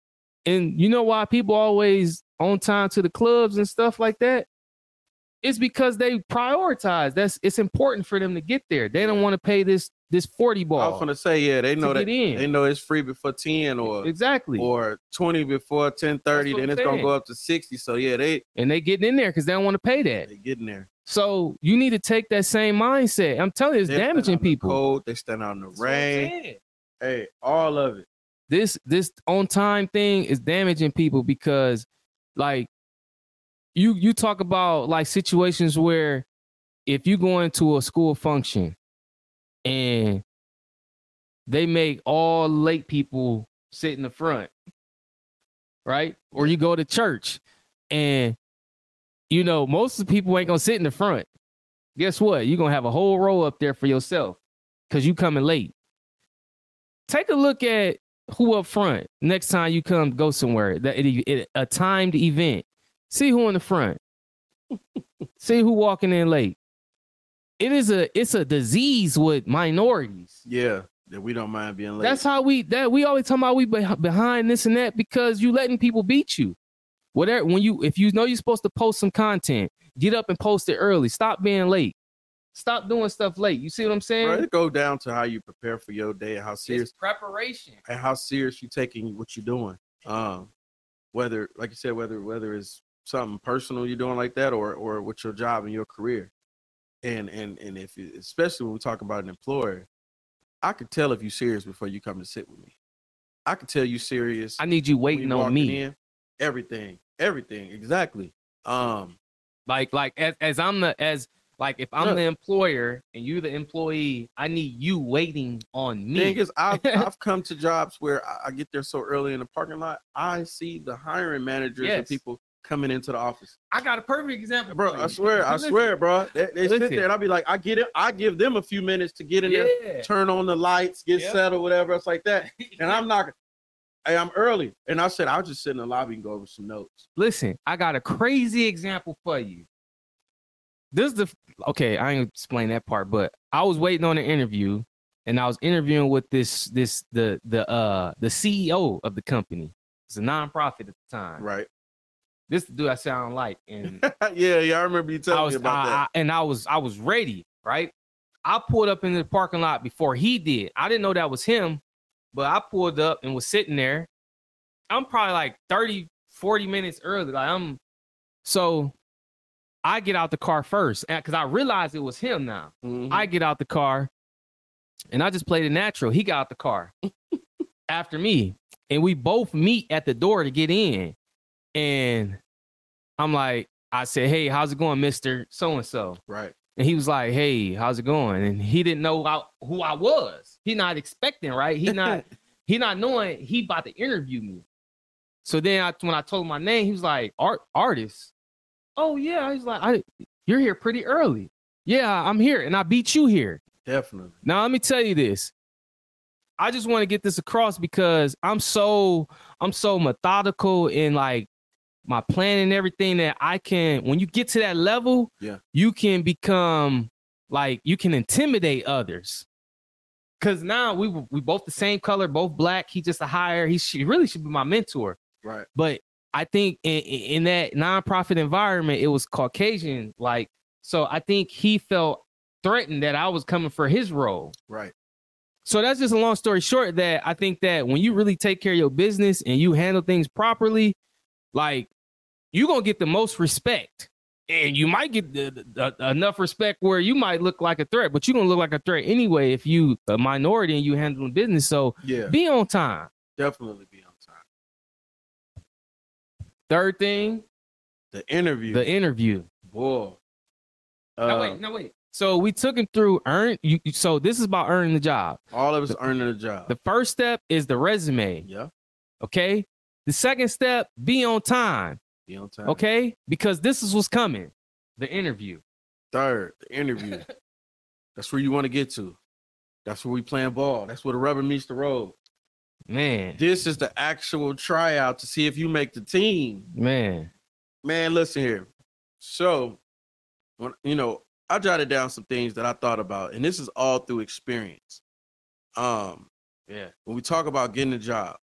And you know why people always on time to the clubs and stuff like that? It's because they prioritize. That's it's important for them to get there. They don't want to pay this this forty I ball was gonna say, yeah, they know to that get in. they know it's free before ten or Exactly. or twenty before ten thirty, That's what then I'm it's gonna saying. go up to sixty. So yeah, they And they getting in there because they don't want to pay that. they getting there. So you need to take that same mindset. I'm telling you, it's They stand damaging out in the people. Cold, they stand out in the That's what I'm rain. saying. Hey, all of it. This this on time thing is damaging people because, like, you you talk about like situations where if you go into a school function and they make all late people sit in the front, right? Or you go to church and you know most of the people ain't gonna sit in the front. Guess what? You're gonna have a whole row up there for yourself because you coming late. Take a look at who up front next time you come go somewhere, that it, it, a timed event. See who in the front. See who walking in late. It is a it's a disease with minorities. Yeah, that we don't mind being late. That's how we that we always talk about we behind this and that because you letting people beat you. Whatever when you if you know you're supposed to post some content, get up and post it early. Stop being late. Stop doing stuff late. You see what I'm saying? Bro, it go down to how you prepare for your day and how serious it's preparation and how serious you taking what you're doing. Um, whether like you said, whether whether it's something personal you're doing like that or or with your job and your career. And and and if you, especially when we talk about an employer, I could tell if you're serious before you come to sit with me. I could tell you serious. I need you waiting you on me. In, everything, everything, exactly. Um, like like as as I'm the as like if I'm look, the employer and you the employee, I need you waiting on me. Thing is, I've I've come to jobs where I, I get there so early in the parking lot, I see the hiring managers yes. and people coming into the office. I got a perfect example, bro. I swear, I swear, bro. They, they sit there and I'll be like, I get it. I give them a few minutes to get in yeah. there, turn on the lights, get yep. settled, whatever else like that. And I'm not. Hey, I'm early, and I said I'll just sit in the lobby and go over some notes. Listen, I got a crazy example for you. This is the okay. I ain't explain that part, but I was waiting on an interview, and I was interviewing with this this the the uh the C E O of the company. It's a nonprofit at the time, right? This dude I sound like, and yeah, yeah, I remember you telling was, me about I, that. I, and I was, I was ready, right? I pulled up in the parking lot before he did. I didn't know that was him, but I pulled up and was sitting there. I'm probably like thirty, forty minutes early. Like I'm, so I get out the car first because I realized it was him now. Mm-hmm. I get out the car and I just played it natural. He got out the car after me, and we both meet at the door to get in. And I'm like, I said, hey, how's it going, Mister So-and-so? Right. And he was like, hey, how's it going? And he didn't know how, who I was. He not expecting, right? He not he not knowing he about to interview me. So then I, when I told him my name, he was like, Art artist. Oh, yeah. He's like, I, you're here pretty early. Yeah, I'm here. And I beat you here. Definitely. Now, let me tell you this. I just want to get this across because I'm so, I'm so methodical in like, my plan and everything that I can, when you get to that level, yeah, you can become like, you can intimidate others. Cause now we we both the same color, both black. He just a higher, he, should, he really should be my mentor. Right. But I think in, in that nonprofit environment, it was Caucasian. Like, so I think he felt threatened that I was coming for his role. Right. So that's just a long story short that I think that when you really take care of your business and you handle things properly, like, you're going to get the most respect, and you might get the, the, the, enough respect where you might look like a threat, but you're going to look like a threat anyway if you a minority and you handling business. So yeah, be on time. Definitely be on time. Third thing, the interview. The interview. Boy. Uh, no, wait, no, wait. So we took him through earn. You, so this is about earning the job. All of us the, earning a job. The first step is the resume. Yeah. Okay. The second step, be on time. Be on time. Okay? Because this is what's coming. The interview. Third, the interview. That's where you want to get to. That's where we playing ball. That's where the rubber meets the road. Man. This is the actual tryout to see if you make the team. Man. Man, listen here. So, when you know, I jotted down some things that I thought about, and this is all through experience. Um, yeah. When we talk about getting a job,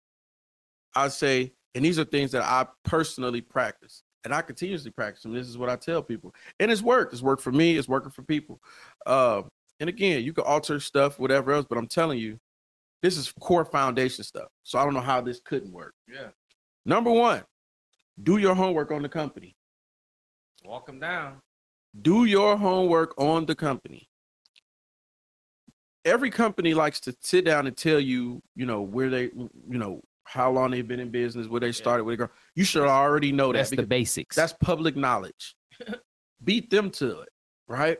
I say, and these are things that I personally practice, and I continuously practice them. This is what I tell people, and it's worked. It's worked for me. It's working for people. Uh, and again, you can alter stuff, whatever else, but I'm telling you, this is core foundation stuff. So I don't know how this couldn't work. Yeah. Number one, do your homework on the company. Walk them down. Do your homework on the company. Every company likes to sit down and tell you, you know, where they, you know, how long they've been in business, where they started, where they go. You should already know that. That's the basics. That's public knowledge. Beat them to it, right?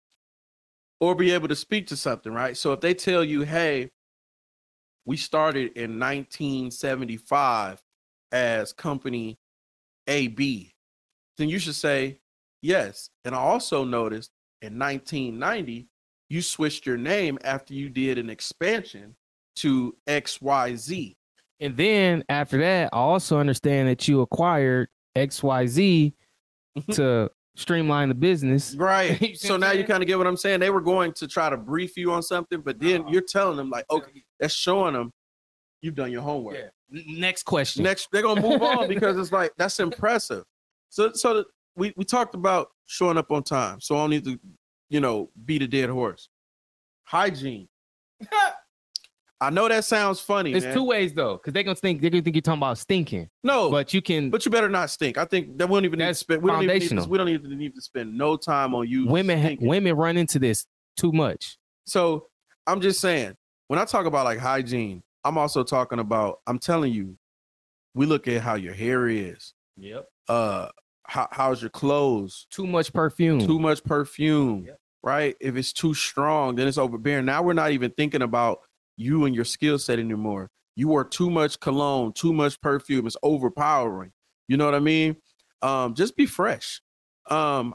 Or be able to speak to something, right? So if they tell you, hey, we started in nineteen seventy-five as company A B, then you should say, yes. And I also noticed in nineteen ninety, you switched your name after you did an expansion to X Y Z. And then after that, I also understand that you acquired X Y Z to streamline the business. Right. So now you kind of get what I'm saying. They were going to try to brief you on something, but then Uh-huh. you're telling them like, okay, that's showing them you've done your homework. Yeah. N- Next question. Next, they're gonna move on because it's like that's impressive. So, so the, we we talked about showing up on time. So I don't need to, you know, beat a dead horse. Hygiene. I know that sounds funny. There's man. two ways though, because they're gonna think they're gonna think you're talking about stinking. No, But you can but you better not stink. I think that we don't even need to That's spend. We don't even need to, foundational. we don't even need to spend no time on you. women ha- stinking. women run into this too much. So I'm just saying, when I talk about like hygiene, I'm also talking about, I'm telling you, we look at how your hair is. Yep. Uh, how, how's your clothes? Too much perfume. Too much perfume, Yep. right? If it's too strong, then it's overbearing. Now we're not even thinking about you and your skill set anymore. You wear too much cologne, too much perfume. It's overpowering. You know what I mean? Um, just be fresh. Um,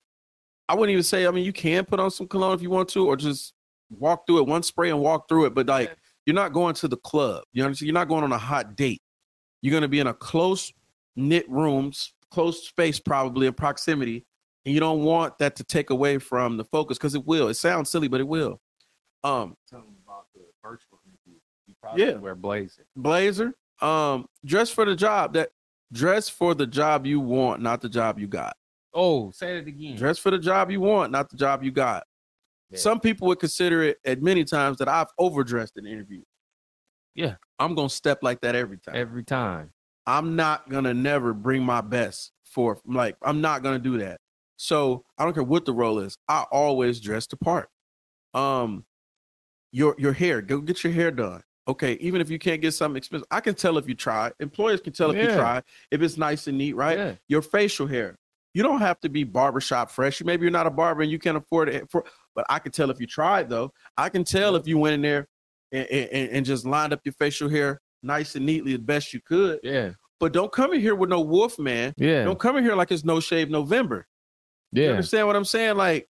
I wouldn't even say, I mean, you can put on some cologne if you want to, or just walk through it, one spray and walk through it. But like, Yeah. you're not going to the club. You understand? You're not going on a hot date. You're going to be in a close knit rooms, close space, probably in proximity. And you don't want that to take away from the focus, because it will. It sounds silly, but it will. Um, Tell them about the virtual interview. You probably Yeah. should wear blazer. blazer, um, dress for the job that dress for the job you want, not the job you got. Oh, say it again. Dress for the job you want, not the job you got. Yeah. Some people would consider it at many times that I've overdressed in interviews. Yeah. I'm gonna step like that every time. Every time. I'm not gonna never bring my best for like I'm not gonna do that. So I don't care what the role is. I always dress the part. Um, your your hair, go get your hair done. Okay, even if you can't get something expensive, I can tell if you try. Employers can tell if you Yeah. try, if it's nice and neat, right? Yeah. Your facial hair. You don't have to be barbershop fresh. Maybe you're not a barber and you can't afford it. For, but I can tell if you tried though. I can tell if you went in there and, and, and just lined up your facial hair nice and neatly as best you could. Yeah. But don't come in here with no wolf man. Yeah. Don't come in here like it's no shave November. You Yeah. understand what I'm saying? Like,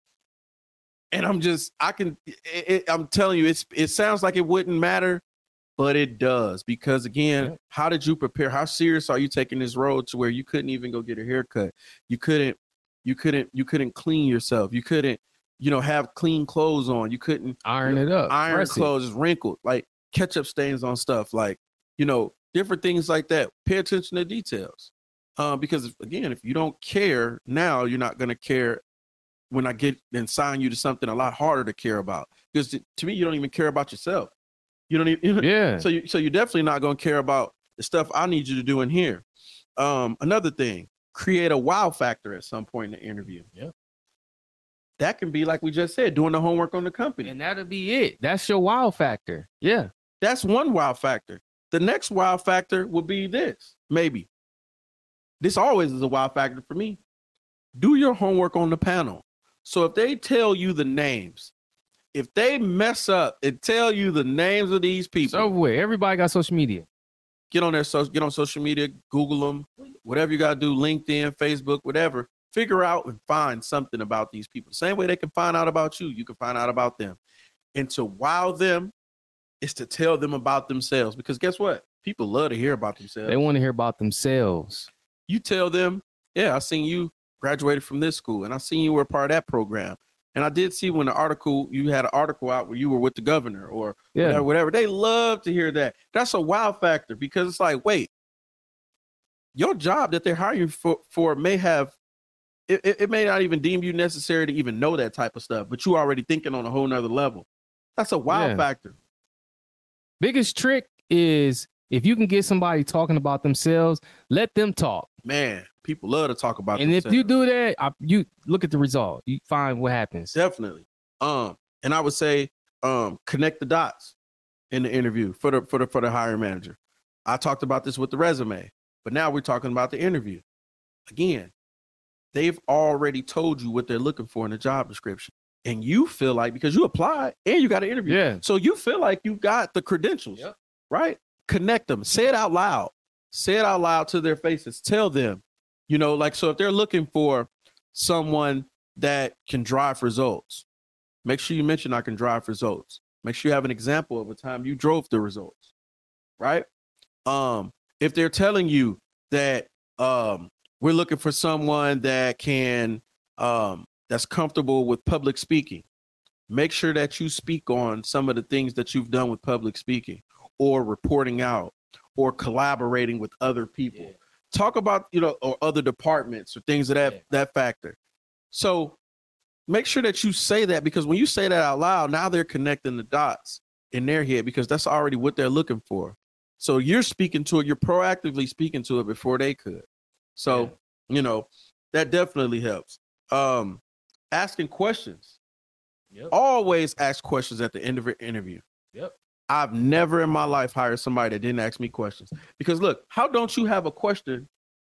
and I'm just, I can, it, it, I'm telling you, it's, it sounds like it wouldn't matter, but it does. Because again, Yeah. how did you prepare? How serious are you taking this road to where you couldn't even go get a haircut? You couldn't, you couldn't, you couldn't clean yourself. You couldn't, you know, have clean clothes on. You couldn't Iron it up. iron press it. clothes is wrinkled, like ketchup stains on stuff, like, you know, different things like that. Pay attention to details. Uh, because again, if you don't care now, you're not going to care when I get and sign you to something a lot harder to care about. Because to, to me, you don't even care about yourself. You don't even. Yeah. So you, so you're definitely not going to care about the stuff I need you to do in here. Um, another thing, create a wow factor at some point in the interview. Yep. That can be like we just said, doing the homework on the company. And that'll be it. That's your wow factor. Yeah. That's one wow factor. The next wow factor will be this, maybe. This always is a wow factor for me. Do your homework on the panel. So if they tell you the names, if they mess up and tell you the names of these people, It's over with. Everybody got social media. get on their so get on social media, Google them, whatever you got to do, LinkedIn, Facebook, whatever. Figure out and find something about these people. Same way they can find out about you, you can find out about them. And to wow them is to tell them about themselves. Because guess what? People love to hear about themselves. They want to hear about themselves. You tell them, yeah, I seen you graduated from this school and I seen you were part of that program. And I did see when the article, you had an article out where you were with the governor or Yeah. whatever, whatever. They love to hear that. That's a wow factor because it's like, wait, your job that they're hiring for, for may have, it, it, it may not even deem you necessary to even know that type of stuff, but you already thinking on a whole nother level. That's a wow Yeah. factor. Biggest trick is if you can get somebody talking about themselves, let them talk. Man, people love to talk about And if themselves. you do that, I, you look at the result. You find what happens. Definitely. Um, and I would say, um, connect the dots in the interview for the for the for the hiring manager. I talked about this with the resume, but now we're talking about the interview. Again, they've already told you what they're looking for in the job description, and you feel like because you applied and you got an interview, Yeah. so you feel like you got the credentials, Yep. right? Connect them. Say it out loud. Say it out loud to their faces. Tell them, you know, like, so if they're looking for someone that can drive results, make sure you mention I can drive results. Make sure you have an example of a time you drove the results, right? Um, if they're telling you that um, we're looking for someone that can um, that's comfortable with public speaking, make sure that you speak on some of the things that you've done with public speaking or reporting out or collaborating with other people. Yeah. Talk about, you know, or other departments or things of that, yeah. that factor. So make sure that you say that, because when you say that out loud, now they're connecting the dots in their head, because that's already what they're looking for. So you're speaking to it, you're proactively speaking to it before they could. So, yeah. you know, that definitely helps. Um, asking questions. Yep. Always ask questions at the end of an interview. Yep. I've never in my life hired somebody that didn't ask me questions. Because look, how don't you have a question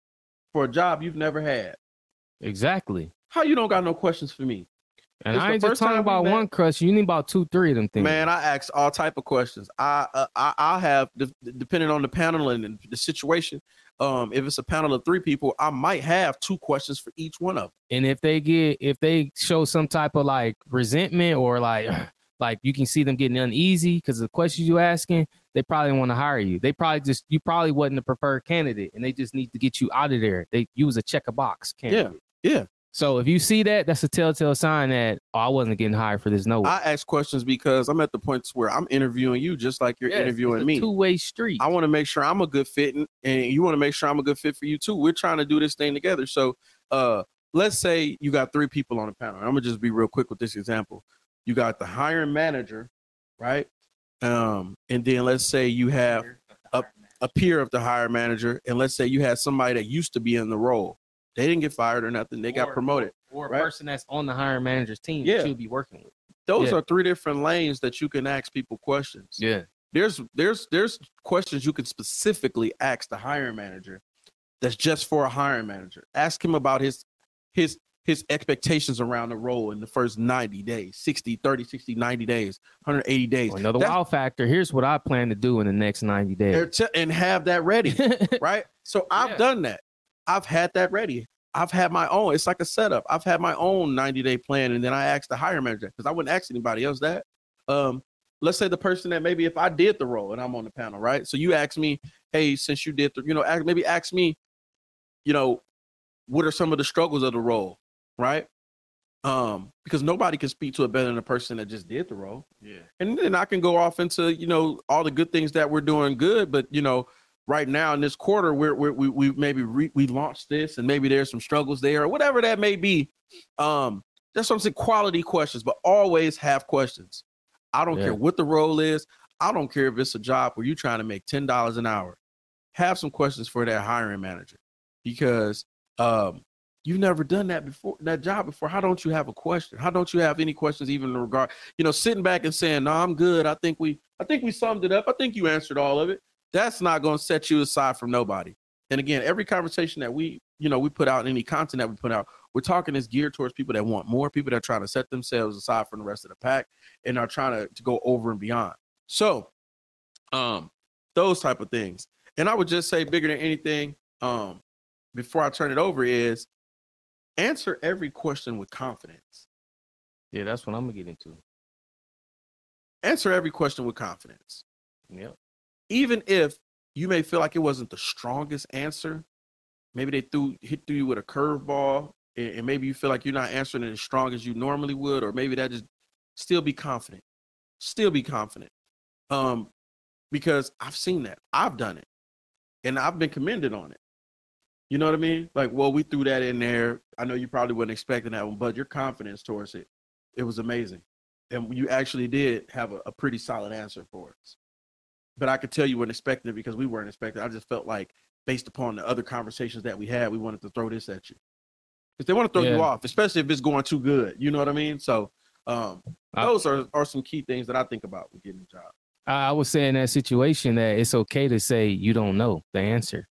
for a job you've never had? Exactly. How you don't got no questions for me? And it's I ain't just talking about met, one question. You need about two, three of them things. Man, I ask all type of questions. I uh, I I have, depending on the panel and the situation. Um, if it's a panel of three people, I might have two questions for each one of them. And if they get, if they show some type of like resentment or like, like you can see them getting uneasy because of the questions you asking, they probably want to hire you. They probably just, you probably wasn't the preferred candidate, and they just need to get you out of there. They use a check a box candidate. Yeah, yeah. So if you see that, that's a telltale sign that, oh, I wasn't getting hired for this. No way. I ask questions because I'm at the point where I'm interviewing you just like you're yes, interviewing it's a me. Two-way street. I want to make sure I'm a good fit, and, and you want to make sure I'm a good fit for you too. We're trying to do this thing together. So uh, let's say you got three people on the panel. I'm gonna just be real quick with this example. You got the hiring manager, right? Um, and then let's say you have a, a peer of the hiring manager, and let's say you had somebody that used to be in the role. They didn't get fired or nothing. They or, got promoted. Or a right? person that's on the hiring manager's team yeah. that you'll be working with. Those yeah. are three different lanes that you can ask people questions. Yeah. There's there's there's questions you can specifically ask the hiring manager that's just for a hiring manager. Ask him about his his his expectations around the role in the first ninety days, sixty, thirty, sixty, ninety days, one hundred eighty days. Well, another wow factor. Here's what I plan to do in the next ninety days. And have that ready, right? So I've yeah. done that. I've had that ready. I've had my own. It's like a setup. I've had my own ninety day plan, and then I asked the hiring manager, because I wouldn't ask anybody else that. Um, let's say the person that maybe if I did the role and I'm on the panel, right? So you ask me, hey, since you did the, you know, ask, maybe ask me, you know, what are some of the struggles of the role, right? Um, because nobody can speak to it better than the person that just did the role. Yeah. And then I can go off into, you know, all the good things that we're doing good, but you know, right now in this quarter, we're, we're, we we maybe re, we launched this, and maybe there's some struggles there, or whatever that may be. Um, that's what I'm saying. Quality questions, but always have questions. I don't yeah. care what the role is. I don't care if it's a job where you're trying to make ten dollars an hour. Have some questions for that hiring manager, because um, you've never done that before, that job before. How don't you have a question? How don't you have any questions even in regard, you know, sitting back and saying, no, I'm good. I think we, I think we summed it up. I think you answered all of it. That's not going to set you aside from nobody. And again, every conversation that we, you know, we put out, any content that we put out, we're talking is geared towards people that want more, people that are trying to set themselves aside from the rest of the pack and are trying to, to go over and beyond. So um, those type of things. And I would just say, bigger than anything, um, before I turn it over, is answer every question with confidence. Yeah, that's what I'm going to get into. Answer every question with confidence. Yep. Even if you may feel like it wasn't the strongest answer, maybe they threw hit through you with a curveball, and, and maybe you feel like you're not answering it as strong as you normally would, or maybe that just still be confident. Still be confident. Um, because I've seen that. I've done it. And I've been commended on it. You know what I mean? Like, well, we threw that in there. I know you probably wasn't expecting that one, but your confidence towards it, it was amazing. And you actually did have a, a pretty solid answer for us. But I could tell you weren't expecting it because we weren't expecting it. I just felt like, based upon the other conversations that we had, we wanted to throw this at you. Because they want to throw yeah. you off, especially if it's going too good. You know what I mean? So um, those I, are, are some key things that I think about with getting a job. I would say in that situation that it's okay to say you don't know the answer.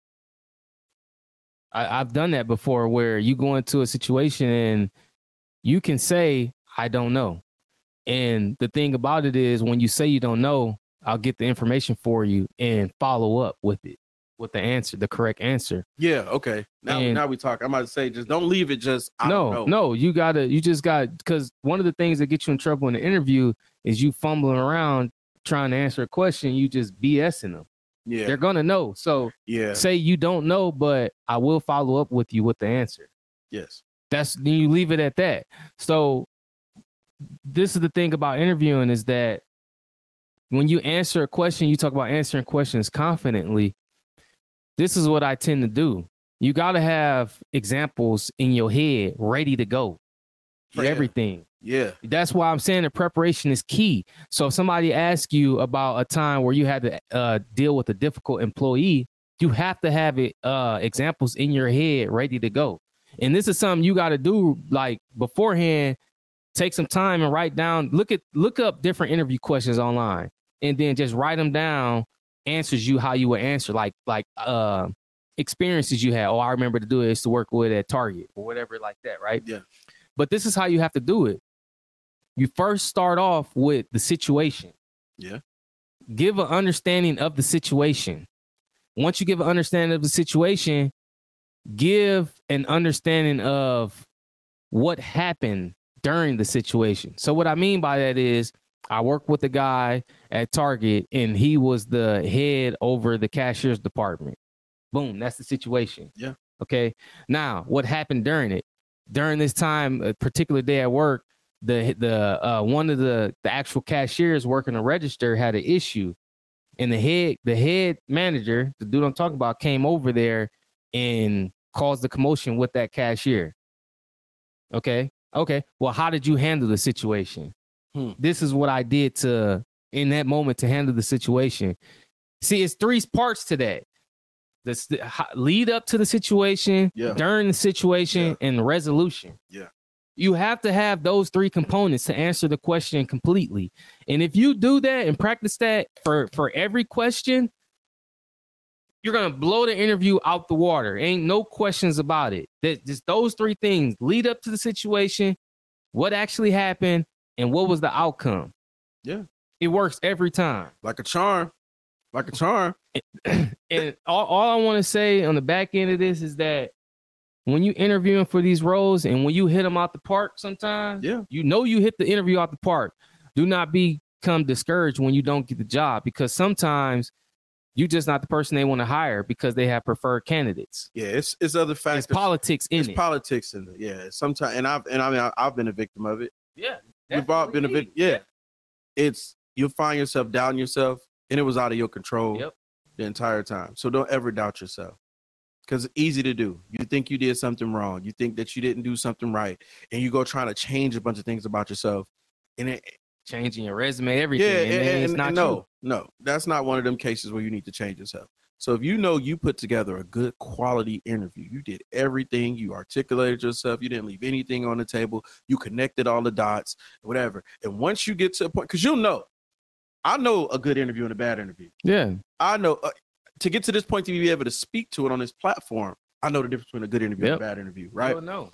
I, I've done that before, where you go into a situation and you can say, I don't know. And the thing about it is, when you say you don't know, I'll get the information for you and follow up with it, with the answer, the correct answer. Yeah. Okay. Now, and now we talk. I'm about to say, just don't leave it just, I no, don't know. No, you gotta, you just got, because one of the things that gets you in trouble in the interview is you fumbling around trying to answer a question, you just BSing them. Yeah. They're gonna know. So Yeah. say you don't know, but I will follow up with you with the answer. Yes. That's then you leave it at that. So this is the thing about interviewing is that when you answer a question, you talk about answering questions confidently. This is what I tend to do. You got to have examples in your head ready to go for Yeah. everything. Yeah. That's why I'm saying the preparation is key. So if somebody asks you about a time where you had to uh, deal with a difficult employee, you have to have it uh, examples in your head ready to go. And this is something you got to do like beforehand. Take some time and write down. Look at look up different interview questions online, and then just write them down. Answers you how you would answer, like like uh, experiences you had. Oh, I remember to do it is to work with at Target or whatever like that, right? Yeah. But this is how you have to do it. You first start off with the situation. Yeah. Give an understanding of the situation. Once you give an understanding of the situation, give an understanding of what happened during the situation. So what I mean by that is I worked with a guy at Target and he was the head over the cashier's department. Boom, that's the situation. Yeah. Okay. Now, what happened during it? During this time, a particular day at work, the the uh, one of the the actual cashiers working the register had an issue, and the head the head manager, the dude I'm talking about, came over there and caused the commotion with that cashier. Okay. Okay. Well, how did you handle the situation? Hmm. This is what I did to in that moment to handle the situation. See, it's three parts to that. This the lead up to the situation, Yeah. during the situation, Yeah. and the resolution. Yeah. You have to have those three components to answer the question completely. And if you do that and practice that for, for every question, you're going to blow the interview out the water. Ain't no questions about it. That just those three things lead up to the situation, what actually happened, and what was the outcome. Yeah. It works every time. Like a charm. Like a charm. And all, all I want to say on the back end of this is that when you interviewing for these roles and when you hit them out the park sometimes, Yeah. you know you hit the interview out the park. Do not become discouraged when you don't get the job, because sometimes you're just not the person they want to hire because they have preferred candidates. Yeah, it's it's other factors. It's politics in it's it. politics in it. Yeah. Sometimes and I've and I mean I, I've been a victim of it. Yeah. We've all been a victim. Yeah. It's you'll find yourself doubting yourself, and it was out of your control Yep. the entire time. So don't ever doubt yourself. Because it's easy to do. You think you did something wrong. You think that you didn't do something right. And you go trying to change a bunch of things about yourself. And it, Changing your resume, everything. yeah, and, and, then it's and- not and true. no, no, that's not one of them cases where you need to change yourself. So if you know you put together a good quality interview, you did everything, you articulated yourself, you didn't leave anything on the table, you connected all the dots, whatever. And once you get to a point, because you'll know, I know a good interview and a bad interview. Yeah. I know uh, to get to this point to be able to speak to it on this platform, I know the difference between a good interview Yep. and a bad interview, right? No.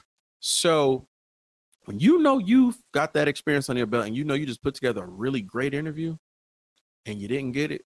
So when you know you've got that experience on your belt and you know you just put together a really great interview and you didn't get it,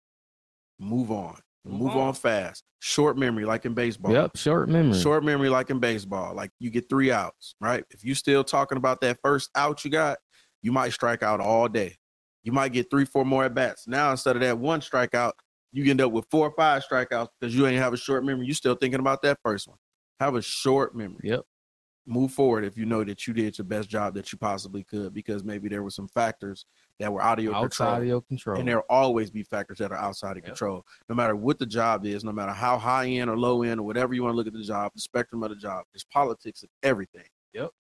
move on. Move Move, on. on. fast. Short memory like in baseball. Yep. Short memory. Short memory like in baseball. Like you get three outs, right? If you still talking about that first out you got, you might strike out all day. You might get three, four more at bats. Now instead of that one strikeout, you end up with four or five strikeouts because you ain't have a short memory. You still thinking about that first one. Have a short memory. Yep. Move forward if you know that you did your best job that you possibly could, because maybe there were some factors that were out of your Outside control. of your control. And there'll always be factors that are outside of Yep. control. No matter what the job is, no matter how high end or low end or whatever you want to look at the job, the spectrum of the job, there's politics of everything. Yep.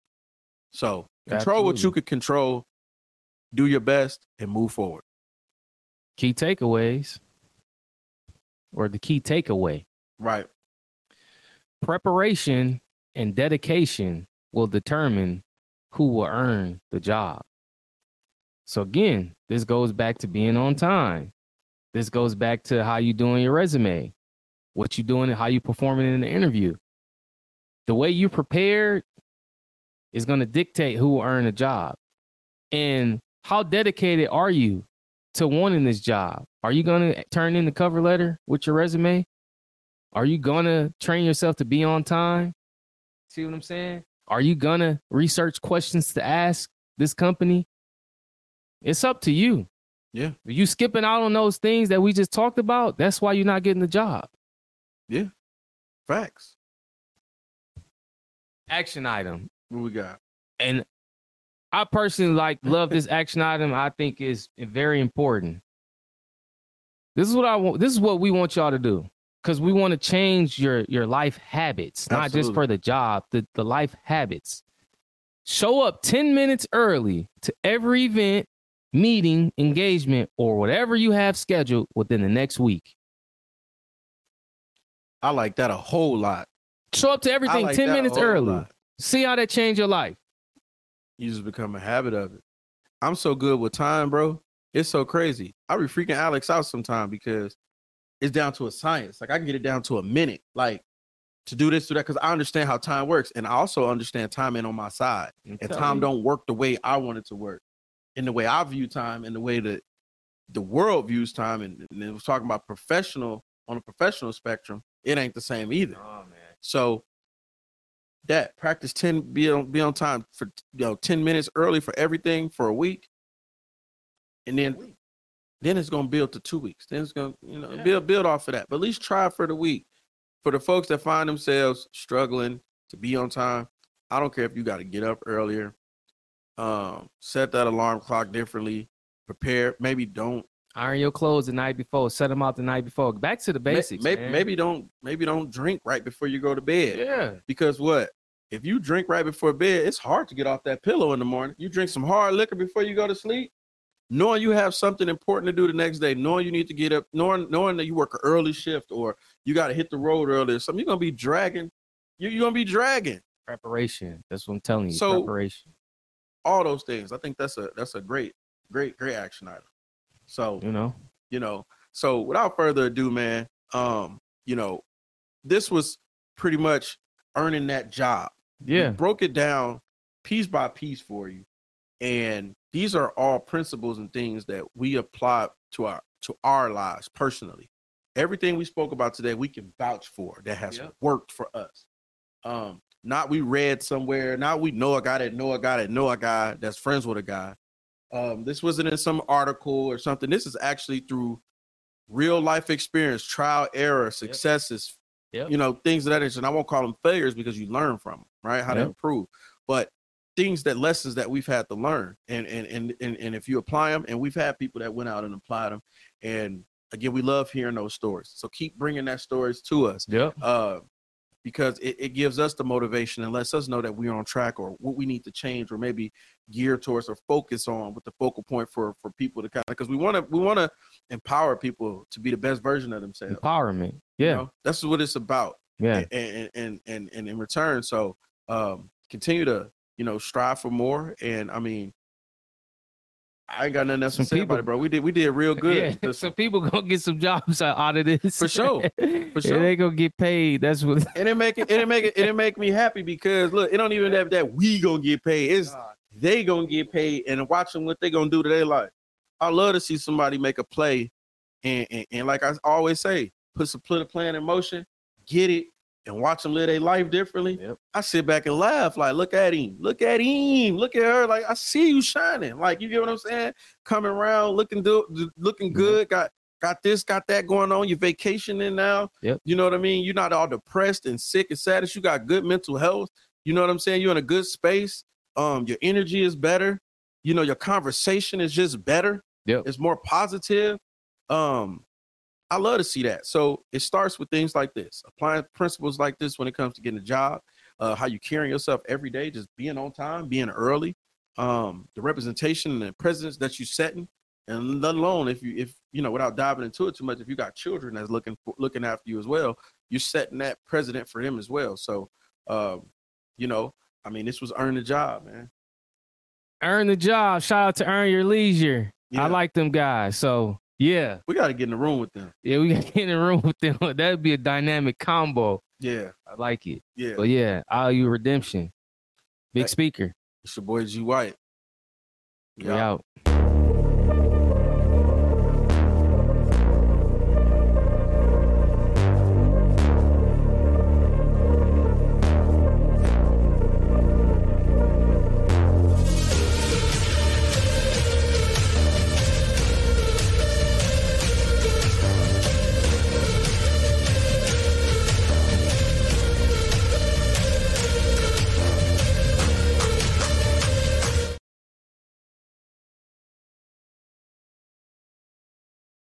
So control what you Absolutely. could control, do your best, and move forward. Key takeaways, or the key takeaway. Right. Preparation and dedication will determine who will earn the job. So again, this goes back to being on time. This goes back to how you doing your resume, what you doing, and how you performing in the interview. The way you prepared is going to dictate who will earn the job. And how dedicated are you to wanting this job? Are you going to turn in the cover letter with your resume? Are you going to train yourself to be on time? See what I'm saying? Are you going to research questions to ask this company? It's up to you. Yeah. If you skipping out on those things that we just talked about, that's why you're not getting the job. Yeah. Facts. Action item. What we got? And I personally like love this action item. I think is very important. This is what I want. This is what we want y'all to do. Because we want to change your, your life habits, not Absolutely. just for the job, the, the life habits. Show up ten minutes early to every event, meeting, engagement, or whatever you have scheduled within the next week. I like that a whole lot. Show up to everything like ten that a minutes whole early. lot. See how that changed your life. You just become a habit of it. I'm so good with time, bro. It's so crazy. I be freaking Alex out sometimes because it's down to a science. Like I can get it down to a minute, like to do this, do that, because I understand how time works. And I also understand time ain't on my side. I'm And telling time you. don't work the way I want it to work. In the way I view time, and the way that the world views time, and, and it was talking about professional on a professional spectrum, it ain't the same either. Oh, man. So that practice ten, be on be on time for you know ten minutes early for everything for a week, and then then it's gonna build to two weeks. Then it's gonna you know Yeah. build build off of that. But at least try for the week. For the folks that find themselves struggling to be on time, I don't care if you got to get up earlier, um, set that alarm clock differently, prepare. Maybe don't Iron your clothes the night before. Set them out the night before. Back to the basics, Maybe man. maybe don't maybe don't drink right before you go to bed. Yeah. Because what? If you drink right before bed, it's hard to get off that pillow in the morning. You drink some hard liquor before you go to sleep, knowing you have something important to do the next day, knowing you need to get up, knowing knowing that you work an early shift or you got to hit the road early or something, you're gonna be dragging. You, you're gonna be dragging. Preparation. That's what I'm telling you. So- Preparation. All those things. I think that's a that's a great, great, great action item. So You know? you know, so without further ado, man, um, you know, this was pretty much earning that job. Yeah. We broke it down piece by piece for you. And these are all principles and things that we apply to our to our lives personally. Everything we spoke about today, we can vouch for that has Yep. worked for us. Um, not we read somewhere, not we know a guy that know a guy that know a guy that's friends with a guy. Um, this wasn't in some article or something. This is actually through real life experience, trial, error, successes, Yep. you know, things of that nature. And I won't call them failures because you learn from them, right? How to Yep. improve. But things that lessons that we've had to learn. And, and, and, and, and if you apply them, and we've had people that went out and applied them. And again, we love hearing those stories. So keep bringing that stories to us. Yep. Uh, because it, it gives us the motivation and lets us know that we're on track or what we need to change or maybe gear towards or focus on with the focal point for, for people to kind of, because we want to, we want to empower people to be the best version of themselves. Empowerment. You Yeah. know? That's what it's about. Yeah. And, and, and, and in return, so um, continue to, you know, strive for more. And I mean, I ain't got nothing else Some to say people- about it, bro. We did, we did real good. Yeah. Some people gonna get some jobs out out of this. For sure. For Yeah, sure. they gonna get paid. That's what And it make it, and it make it, and it make me happy because look, it don't even have that we gonna get paid. It's they gonna get paid and watching what they gonna do to their life. I love to see somebody make a play, and and, and like I always say, put some put a plan in motion, get it, and watch them live their life differently. Yep. I sit back and laugh, like, look at him, look at him, look at her, like I see you shining, like you get what I'm saying? Coming around, looking do, looking good, got got this, got that going on. You're vacationing now. Yep. You know what I mean? You're not all depressed and sick and sad. You got good mental health. You know what I'm saying? You're in a good space. Um, your energy is better. You know, your conversation is just better. Yep. It's more positive. Um, I love to see that. So it starts with things like this, applying principles like this when it comes to getting a job, uh, how you carrying yourself every day, just being on time, being early, um, the representation and the presence that you setting, and let alone if you, if you know, without diving into it too much, if you got children that's looking for, looking after you as well, you're setting that precedent for them as well. So, um, you know, I mean, this was earn the job, man. Earn the job. Shout out to Earn Your Leisure. Yeah. I like them guys. So yeah, We got to get in the room with them. yeah, we got to get in the room with them. That'd be a dynamic combo. Yeah, I like it. yeah. But yeah, I you redemption. Big Hey. speaker. It's your boy G White. We out.